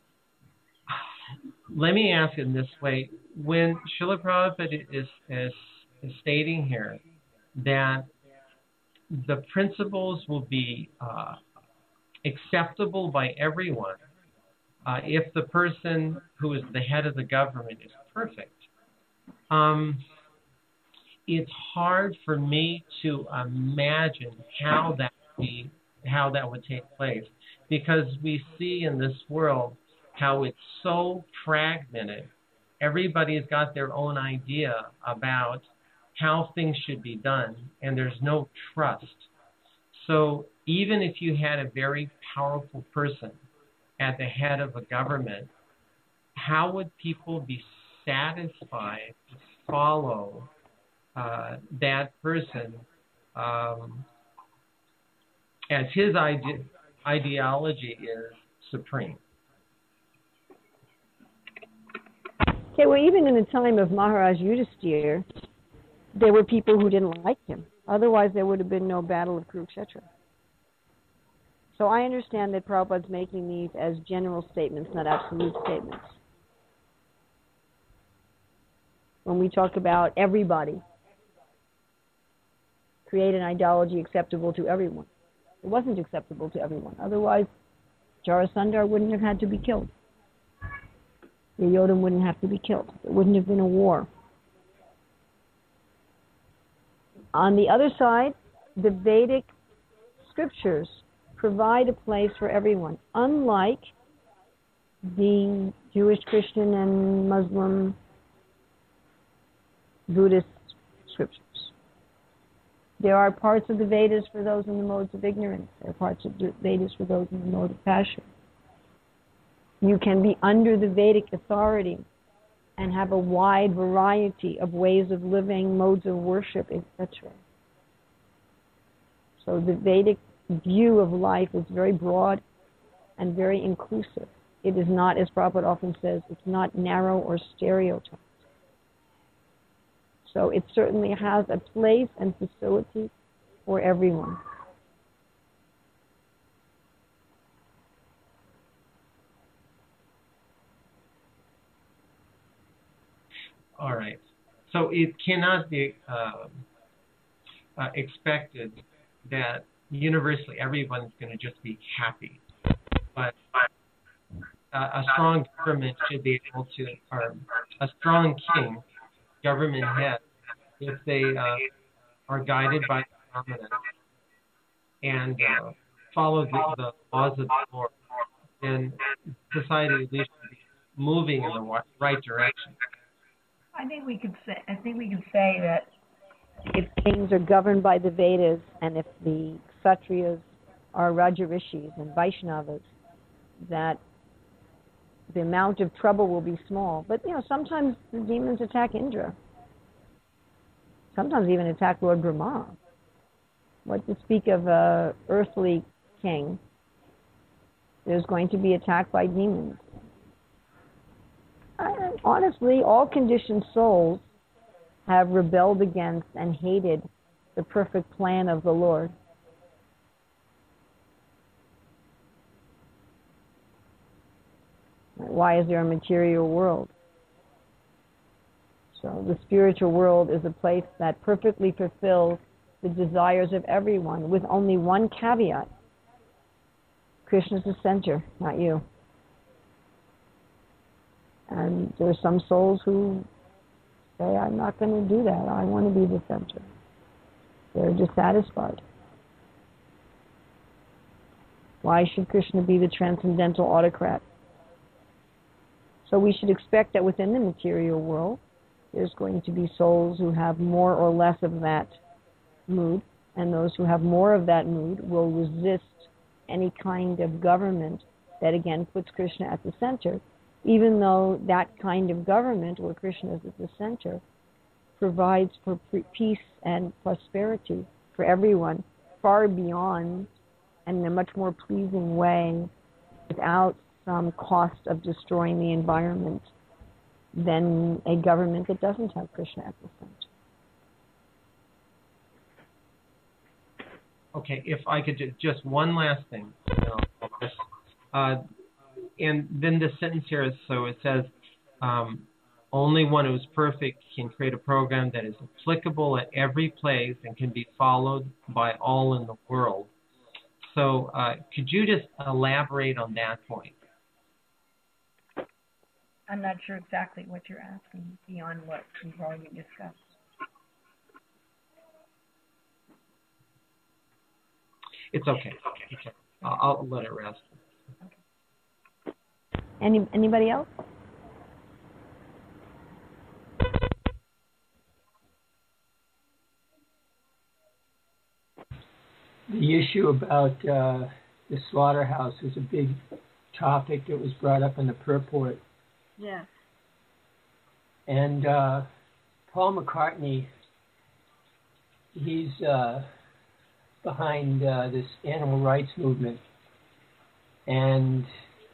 Let me ask it in this way. When Srila Prabhupada is, is, is stating here that the principles will be uh, acceptable by everyone uh, if the person who is the head of the government is perfect, um, it's hard for me to imagine how that would be, how that would take place, because we see in this world how it's so fragmented. Everybody's got their own idea about how things should be done, and there's no trust. So even if you had a very powerful person at the head of a government, how would people be satisfied to follow uh, that person um, as his ide- ideology is supreme? Okay, well, even in the time of Maharaj Yudhisthira, there were people who didn't like him. Otherwise, there would have been no Battle of Kurukshetra. So I understand that Prabhupada's making these as general statements, not absolute statements. When we talk about everybody, create an ideology acceptable to everyone. It wasn't acceptable to everyone. Otherwise, Jarasandha wouldn't have had to be killed. Duryodhana wouldn't have to be killed. It wouldn't have been a war. On the other side, the Vedic scriptures provide a place for everyone, unlike the Jewish, Christian, and Muslim, Buddhist scriptures. There are parts of the Vedas for those in the modes of ignorance. There are parts of the Vedas for those in the mode of passion. You can be under the Vedic authority and have a wide variety of ways of living, modes of worship, et cetera. So the Vedic view of life is very broad and very inclusive. It is not, as Prabhupada often says, it's not narrow or stereotyped. So it certainly has a place and facility for everyone. All right. So it cannot be uh, uh, expected that universally everyone's going to just be happy. But uh, a strong government should be able to, or a strong king, government head, if they uh, are guided by the government and uh, follow the, the laws of the Lord, then society at least should be moving in the right direction. I think we could say. I think we could say that if kings are governed by the Vedas, and if the Kshatriyas are Rajarishis and Vaishnavas, that the amount of trouble will be small. But you know, sometimes the demons attack Indra. Sometimes even attack Lord Brahma. What to speak of a earthly king? There's going to be attacked by demons. I, honestly, all conditioned souls have rebelled against and hated the perfect plan of the Lord. Why is there a material world? So the spiritual world is a place that perfectly fulfills the desires of everyone, with only one caveat. Krishna's the center, not you. And there are some souls who say, I'm not going to do that. I want to be the center. They're dissatisfied. Why should Krishna be the transcendental autocrat? So we should expect that within the material world, there's going to be souls who have more or less of that mood, and those who have more of that mood will resist any kind of government that, again, puts Krishna at the center, even though that kind of government, where Krishna is at the center, provides for peace and prosperity for everyone, far beyond and in a much more pleasing way, without some cost of destroying the environment, than a government that doesn't have Krishna at the center. Okay, if I could ju- just one last thing. You know, uh, and then the sentence here is, so it says, um, only one who is perfect can create a program that is applicable at every place and can be followed by all in the world. So uh, could you just elaborate on that point? I'm not sure exactly what you're asking beyond what we've already discussed. It's okay. It's okay. I'll, I'll let it rest. Any anybody else? The issue about uh, the slaughterhouse was a big topic that was brought up in the purport. Yes. And uh, Paul McCartney, he's uh, behind uh, this animal rights movement. And,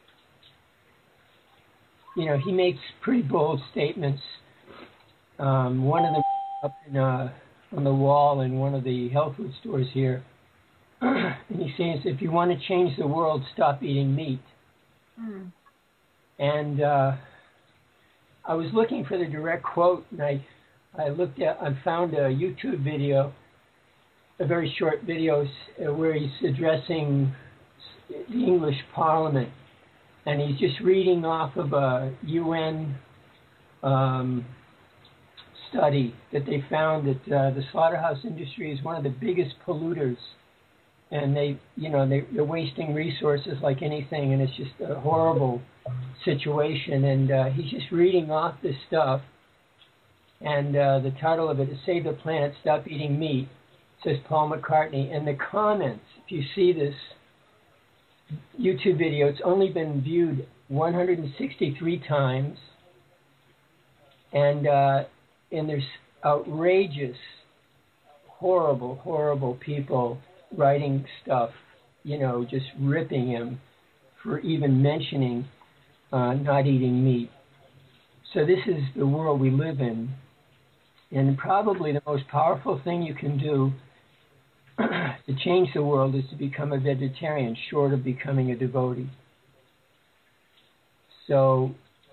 you know, he makes pretty bold statements. Um, one of them up in, uh, on the wall in one of the health food stores here. And he says, if you want to change the world, stop eating meat. Mm. And uh, I was looking for the direct quote, and I, I looked at, I found a YouTube video, a very short video, where he's addressing the English Parliament, and he's just reading off of a U N um, study that they found that uh, the slaughterhouse industry is one of the biggest polluters. And they, you know, they, they're wasting resources like anything, and it's just a horrible situation. And uh, he's just reading off this stuff, and uh, the title of it is "Save the Planet, Stop Eating Meat," says Paul McCartney. And the comments, if you see this YouTube video, it's only been viewed one hundred sixty-three times, and uh, and there's outrageous, horrible, horrible people writing stuff, you know, just ripping him for even mentioning uh, not eating meat. So this is the world we live in. And probably the most powerful thing you can do to change the world is to become a vegetarian, short of becoming a devotee. So,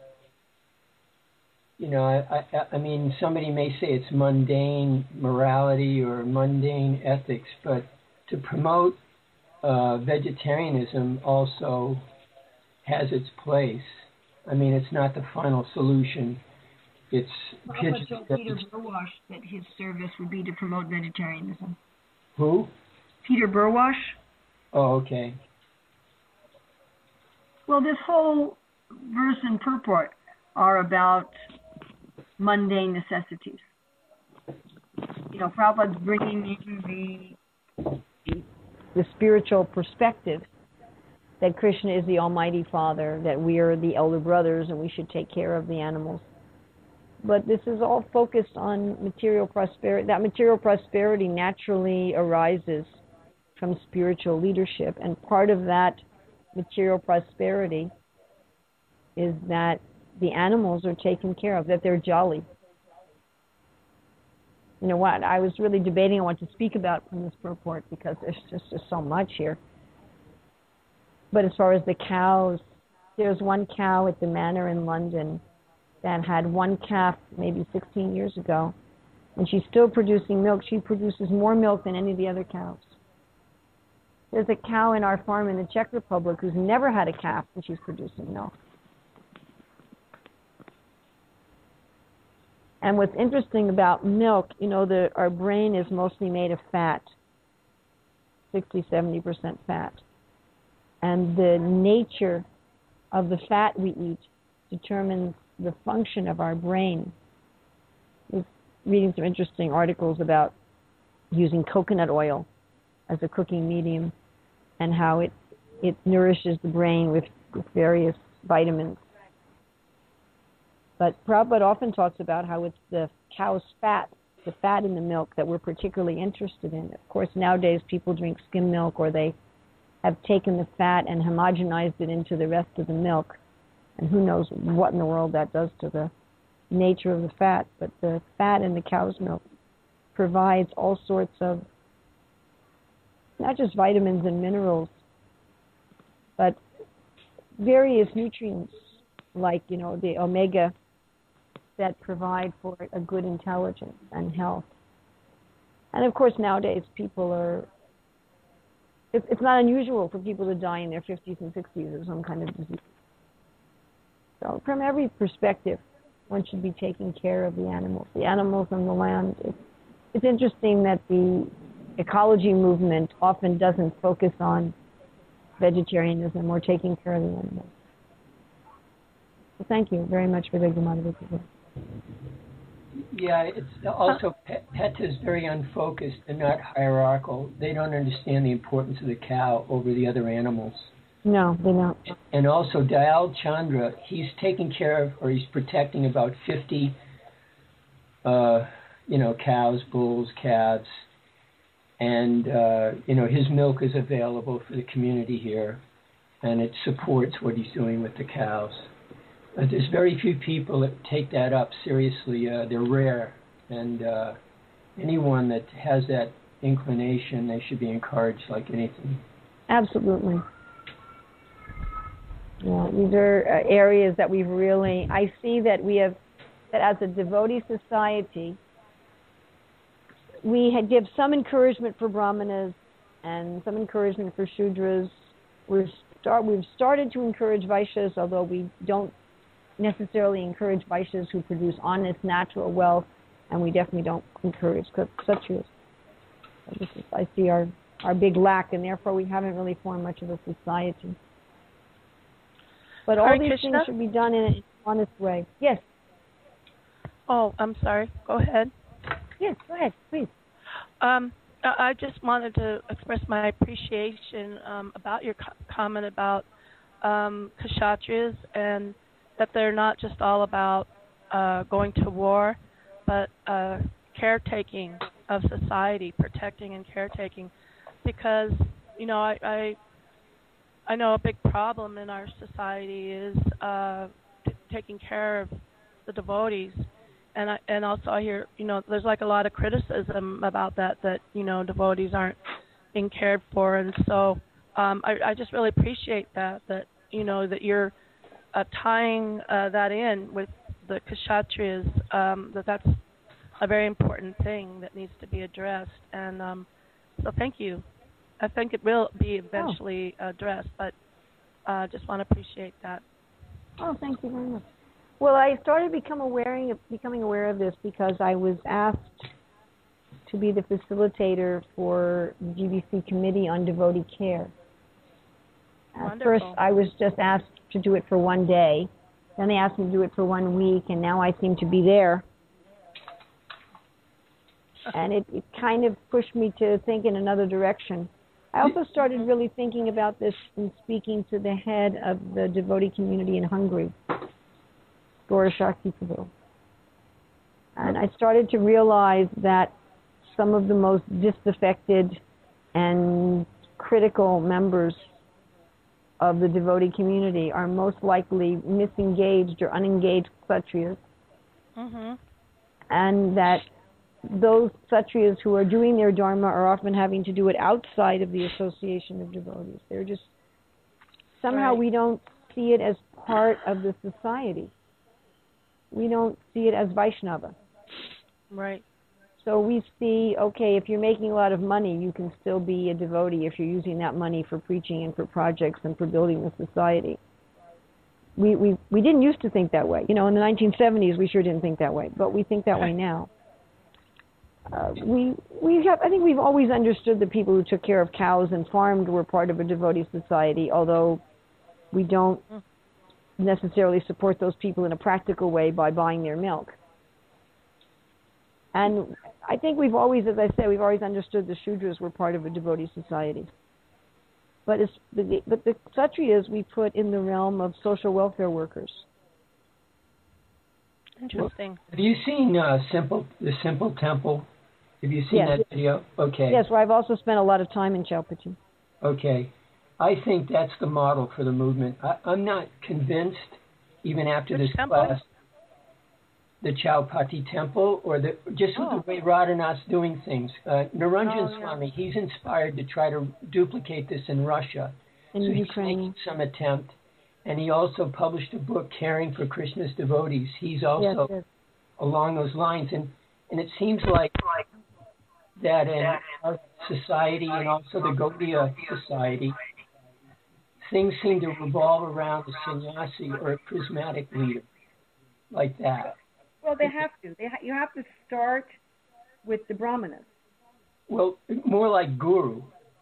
you know, I, I, I mean, somebody may say it's mundane morality or mundane ethics, but to promote uh, vegetarianism also has its place. I mean, it's not the final solution. It's Papa told Peter Burwash that his service would be to promote vegetarianism. Who? Peter Burwash. Oh, okay. Well, this whole verse and purport are about mundane necessities. You know, Prabhupada's bringing in the the spiritual perspective that Krishna is the Almighty Father, that we are the elder brothers and we should take care of the animals. But this is all focused on material prosperity. That material prosperity naturally arises from spiritual leadership, and part of that material prosperity is that the animals are taken care of, that they're jolly. You know what, I was really debating on what to speak about from this purport because there's just, just so much here. But as far as the cows, there's one cow at the manor in London that had one calf maybe sixteen years ago, and she's still producing milk. She produces more milk than any of the other cows. There's a cow in our farm in the Czech Republic who's never had a calf, and she's producing milk. And what's interesting about milk, you know, the, our brain is mostly made of fat, sixty, seventy percent fat. And the nature of the fat we eat determines the function of our brain. I was reading some interesting articles about using coconut oil as a cooking medium and how it, it nourishes the brain with, with various vitamins. But Prabhupada often talks about how it's the cow's fat, the fat in the milk that we're particularly interested in. Of course, nowadays people drink skim milk, or they have taken the fat and homogenized it into the rest of the milk. And who knows what in the world that does to the nature of the fat. But the fat in the cow's milk provides all sorts of not just vitamins and minerals, but various nutrients like, you know, the omega that provide for a good intelligence and health. And of course, nowadays people are, it's, it's not unusual for people to die in their fifties and sixties of some kind of disease. So from every perspective, one should be taking care of the animals, the animals and the land. It's, it's interesting that the ecology movement often doesn't focus on vegetarianism or taking care of the animals. So thank you very much for the Gemara. Yeah, it's also, PETA is very unfocused and not hierarchical. They don't understand the importance of the cow over the other animals. No, they don't. And also, Dayal Chandra, he's taking care of, or he's protecting about fifty, uh, you know, cows, bulls, calves. And, uh, you know, his milk is available for the community here. And it supports what he's doing with the cows. Uh, there's very few people that take that up seriously. Uh, they're rare. And uh, anyone that has that inclination, they should be encouraged like anything. Absolutely. Yeah, these are uh, areas that we've really, I see that we have, that as a devotee society, we had give some encouragement for Brahmanas and some encouragement for Shudras. We're start, we've started to encourage Vaishyas, although we don't necessarily encourage Vaishyas who produce honest, natural wealth, and we definitely don't encourage Kshatriyas. So this is, I see our, our big lack, and therefore we haven't really formed much of a society. But all Hare these Krishna? things should be done in an honest way. Yes. Oh, I'm sorry. Go ahead. Yes, go ahead, please. Um, I I just wanted to express my appreciation um, about your co- comment about um, Kshatriyas and that they're not just all about uh, going to war, but uh, caretaking of society, protecting and caretaking. Because, you know, I, I I know a big problem in our society is uh, t- taking care of the devotees. And I, and also I hear, you know, there's like a lot of criticism about that, that, you know, devotees aren't being cared for. And so um, I, I just really appreciate that, that, you know, that you're uh, tying uh, that in with the Kshatriyas, um, that that's a very important thing that needs to be addressed. And um, so thank you. I think it will be eventually oh. addressed, but I uh, just want to appreciate that. Oh, thank you very much. Well, I started become aware of, becoming aware of this because I was asked to be the facilitator for the G B C Committee on Devotee Care. At first, I was just asked to do it for one day. Then they asked me to do it for one week, and now I seem to be there. And it, it kind of pushed me to think in another direction. I also started really thinking about this and speaking to the head of the devotee community in Hungary, Gora Shakti Prabhu. And I started to realize that some of the most disaffected and critical members of the devotee community are most likely misengaged or unengaged Kshatriyas. Mm-hmm. And that those Kshatriyas who are doing their dharma are often having to do it outside of the association of devotees. They're just, somehow right. we don't see it as part of the society. We don't see it as Vaishnava. Right. So we see, okay, if you're making a lot of money, you can still be a devotee if you're using that money for preaching and for projects and for building the society. We we we didn't used to think that way. You know, in the nineteen seventies, we sure didn't think that way, but we think that way now. Uh, we we have. I think we've always understood the people who took care of cows and farmed were part of a devotee society, although we don't necessarily support those people in a practical way by buying their milk. And I think we've always, as I said, we've always understood the Shudras were part of a devotee society. But it's the, but the Kshatriyas we put in the realm of social welfare workers. Interesting. Well, have you seen uh, Simple the Simple Temple? Have you seen yes. that video? Okay. Yes, where I've also spent a lot of time in Chowpatty. Okay. I think that's the model for the movement. I, I'm not convinced, even after Which this temple? class. the Chowpatty temple, or the just Oh. with the way Radhanath's doing things. Uh, Niranjan Oh, yeah. Swami, he's inspired to try to duplicate this in Russia. In so he's Ukraine. making some attempt. And he also published a book, Caring for Krishna's Devotees. He's also Yes, yes. along those lines. And, and it seems like that in our society and also the Gaudiya society, things seem to revolve around a sannyasi or a charismatic leader like that. Well, they have to. They ha- you have to start with the brahmanas. Well, more like guru.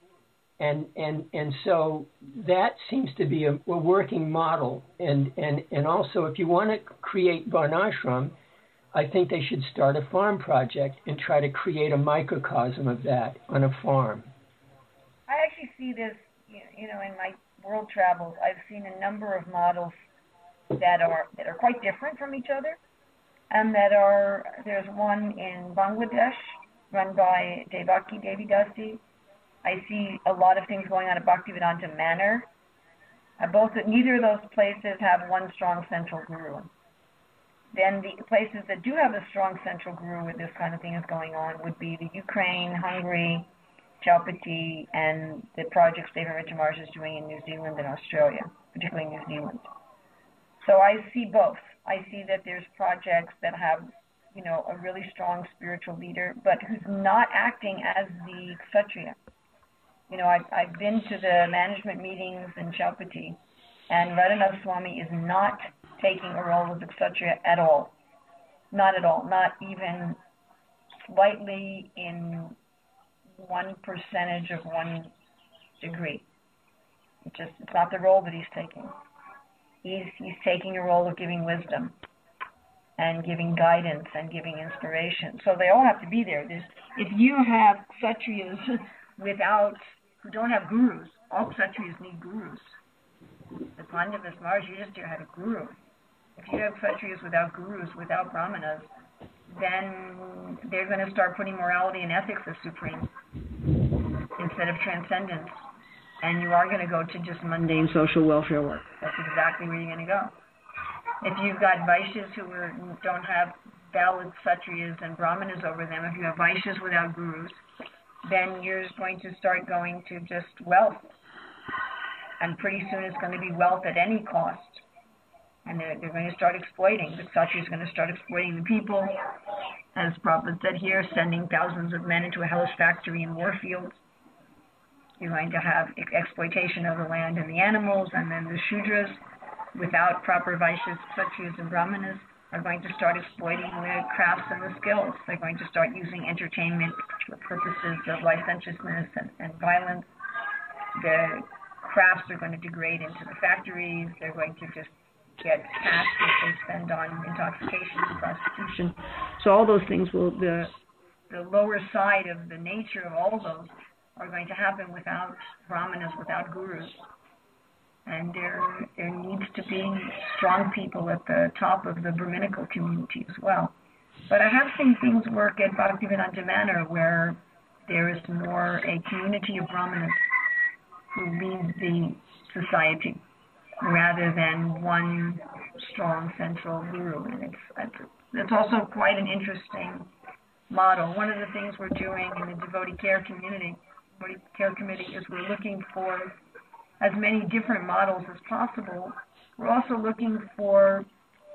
And and and so that seems to be a, a working model. And, and, and also, if you want to create Varnashram, I think they should start a farm project and try to create a microcosm of that on a farm. I actually see this, you know, in my world travels. I've seen a number of models that are that are quite different from each other, and that are there's one in Bangladesh run by Devaki Devi Dasi. I see a lot of things going on at Bhaktivedanta Manor. Uh, both neither of those places have one strong central guru. Then the places that do have a strong central guru where this kind of thing is going on would be the Ukraine, Hungary, Chowpatty, and the projects David Richard Marsh is doing in New Zealand and Australia, particularly New Zealand. So I see both. I see that there's projects that have, you know, a really strong spiritual leader, but who's not acting as the Kshatriya. You know, I've, I've been to the management meetings in Chowpatty, and Radhanath Swami is not taking a role as a Kshatriya at all. Not at all. Not even slightly in one percentage of one degree. It just, it's not the role that he's taking. He's, he's taking a role of giving wisdom and giving guidance and giving inspiration. So they all have to be there. There's, if you have Kshatriyas without, who don't have gurus, all Kshatriyas need gurus. The Pandavas, Maharaj Yudhishthira had a guru. If you have Kshatriyas without gurus, without brahmanas, then they're going to start putting morality and ethics as supreme instead of transcendence. And you are going to go to just mundane social welfare work. That's exactly where you're going to go. If you've got Vaishyas who are, don't have valid Kshatriyas and brahmanas over them, if you have Vaishyas without gurus, then you're going to start going to just wealth. And pretty soon it's going to be wealth at any cost. And they're, they're going to start exploiting. The Kshatriya is going to start exploiting the people. As Prabhupada said here, sending thousands of men into a hellish factory in war fields. You're going to have ex- exploitation of the land and the animals, and then the Shudras, without proper Vaishyas, Kshatriyas, and Brahmanas, are going to start exploiting the crafts and the skills. They're going to start using entertainment for purposes of licentiousness and, and violence. The crafts are going to degrade into the factories. They're going to just get cash that they spend on intoxication and prostitution. So all those things will, the the lower side of the nature of all of those are going to happen without brahmanas, without gurus. And there there needs to be strong people at the top of the Brahminical community as well. But I have seen things work at Bhaktivedanta Manor where there is more a community of brahmanas who lead the society rather than one strong central guru. And it's, it's, it's also quite an interesting model. One of the things we're doing in the devotee care community, devotee care committee, is we're looking for as many different models as possible. We're also looking for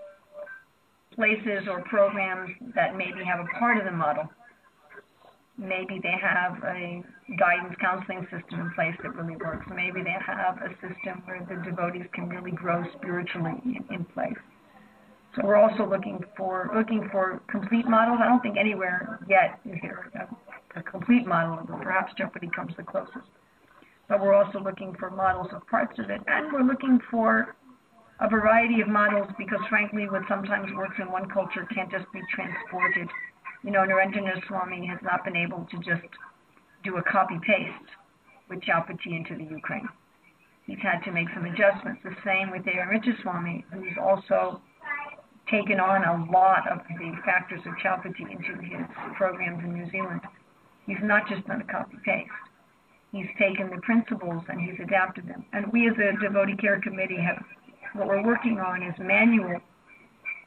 places or programs that maybe have a part of the model. Maybe they have a guidance counseling system in place that really works. Maybe they have a system where the devotees can really grow spiritually in, in place. So we're also looking for looking for complete models. I don't think anywhere yet is there a, a complete model, but perhaps Chowpatty comes the closest. But we're also looking for models of parts of it, and we're looking for a variety of models because, frankly, what sometimes works in one culture can't just be transported. You know, Niranjana Swami has not been able to just do a copy-paste with Chowpatty into the Ukraine. He's had to make some adjustments. The same with Devarimitra Swami, who's also taken on a lot of the factors of Chowpatty into his programs in New Zealand. He's not just done a copy-paste. He's taken the principles and he's adapted them. And we as a devotee care committee have, what we're working on is manual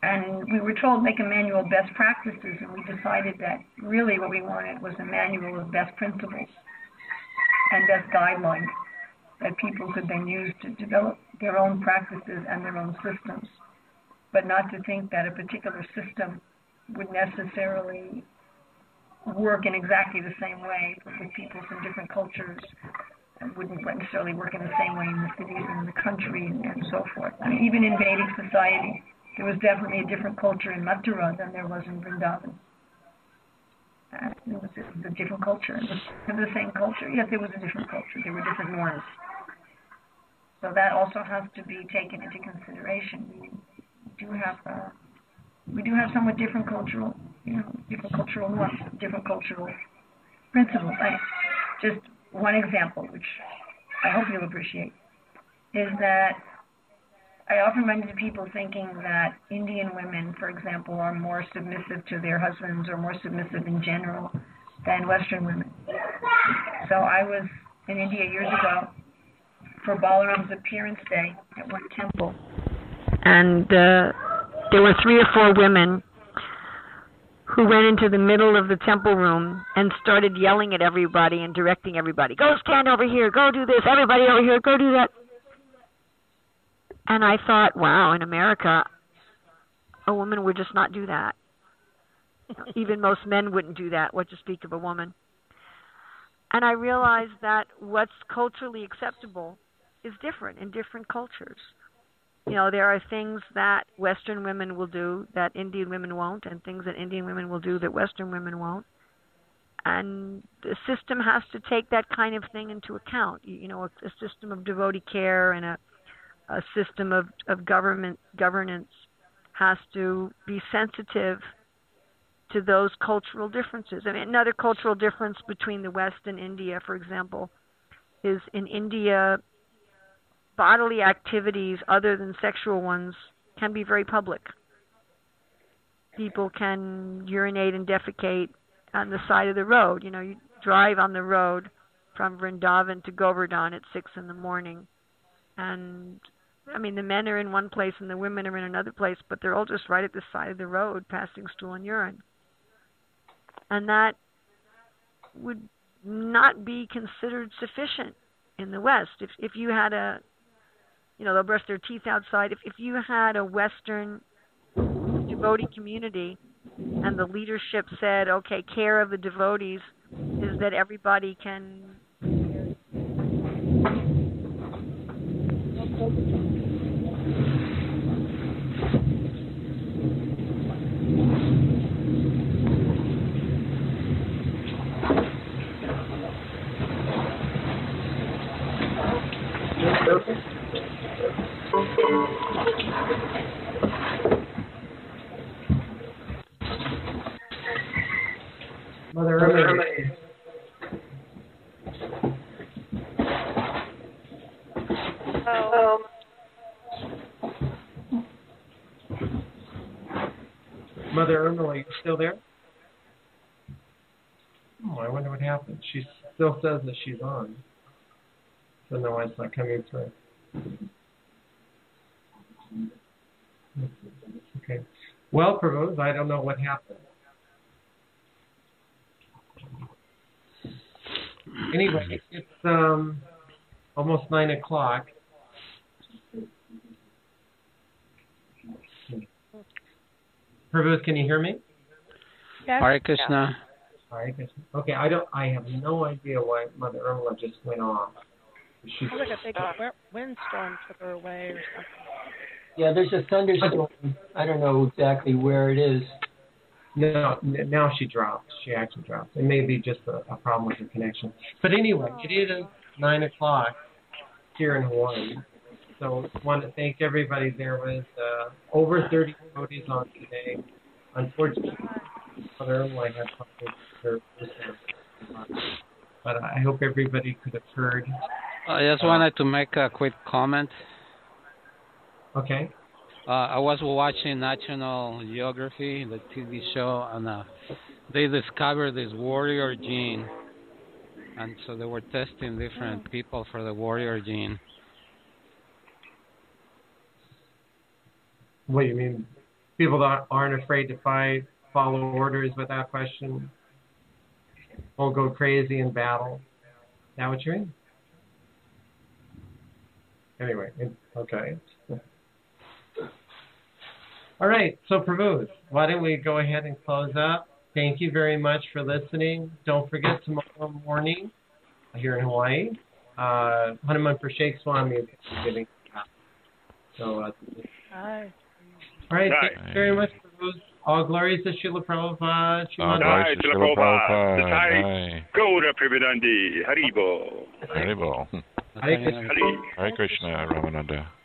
and we were told make a manual of best practices, and we decided that really what we wanted was a manual of best principles and best guidelines that people could then use to develop their own practices and their own systems, but not to think that a particular system would necessarily work in exactly the same way with people from different cultures, and wouldn't necessarily work in the same way in the cities and in the country and, and so forth. I mean, even in Vedic society, there was definitely a different culture in Mathura than there was in Vrindavan. Uh, it, was, it was a different culture. It was, it was the same culture. Yes, it was a different culture. There were different norms. So that also has to be taken into consideration. We do have uh, we do have somewhat different cultural, you know, different cultural norms, different cultural principles. I, just one example, which I hope you'll appreciate, is that I often run into people thinking that Indian women, for example, are more submissive to their husbands or more submissive in general than Western women. So I was in India years ago for Balaram's appearance day at one temple, and uh, there were three or four women who went into the middle of the temple room and started yelling at everybody and directing everybody, go stand over here, go do this, everybody over here, go do that. And I thought, wow, in America, a woman would just not do that. Even most men wouldn't do that, what to speak of a woman. And I realized that what's culturally acceptable is different in different cultures. You know, there are things that Western women will do that Indian women won't, and things that Indian women will do that Western women won't. And the system has to take that kind of thing into account. You, you know, a, a system of devotee care and a, a system of, of government governance has to be sensitive to those cultural differences. I mean, another cultural difference between the West and India, for example, is in India, bodily activities other than sexual ones can be very public. People can urinate and defecate on the side of the road. You know, you drive on the road from Vrindavan to Govardhan at six in the morning, and I mean, the men are in one place and the women are in another place, but they're all just right at the side of the road passing stool and urine. And that would not be considered sufficient in the West. If if you had a, you know, they'll brush their teeth outside. If if you had a Western devotee community and the leadership said, okay, care of the devotees is that everybody can Mother Irma. Oh. Mother Irma, are you still there? Oh, I wonder what happened. She still says that she's on. So no, it's not coming through. Okay. Well, Prabhu, I don't know what happened. Anyway, it's um, almost nine o'clock. Prabhu, can you hear me? Yes. Hare Krishna. Hare Krishna. Okay, I don't. I have no idea why Mother Irma just went off. She, Sounds like a big windstorm took her away or something. Yeah, there's a thunderstorm. I don't know exactly where it is. No, now she dropped. She actually dropped. It may be just a, a problem with her connection. But anyway, it is nine o'clock here in Hawaii. So I want to thank everybody. There was uh, over thirty devotees on today. Unfortunately, Mother Irma had problems with her. But I hope everybody could have heard. I just wanted to make a quick comment. Okay. Uh, I was watching National Geography, the T V show, and uh, they discovered this warrior gene. And so they were testing different people for the warrior gene. What do you mean? people that aren't afraid to fight, follow orders without question, won't go crazy in battle. Is that what you mean? Anyway, okay. All right, so Prabhu, why don't we go ahead and close up? Thank you very much for listening. Don't forget tomorrow morning here in Hawaii, uh, Hanuman Prashek Swami is giving. So, uh, Hi. all right, Hi. thank you very much, Prabhu. All glories to Srila Prabhupada. All Srila glories to Srila Prabhupada. The Thai Gauda Prabhupada, Haribo. Haribo. Hare Krishna. Hari. Hare Krishna, Ramananda.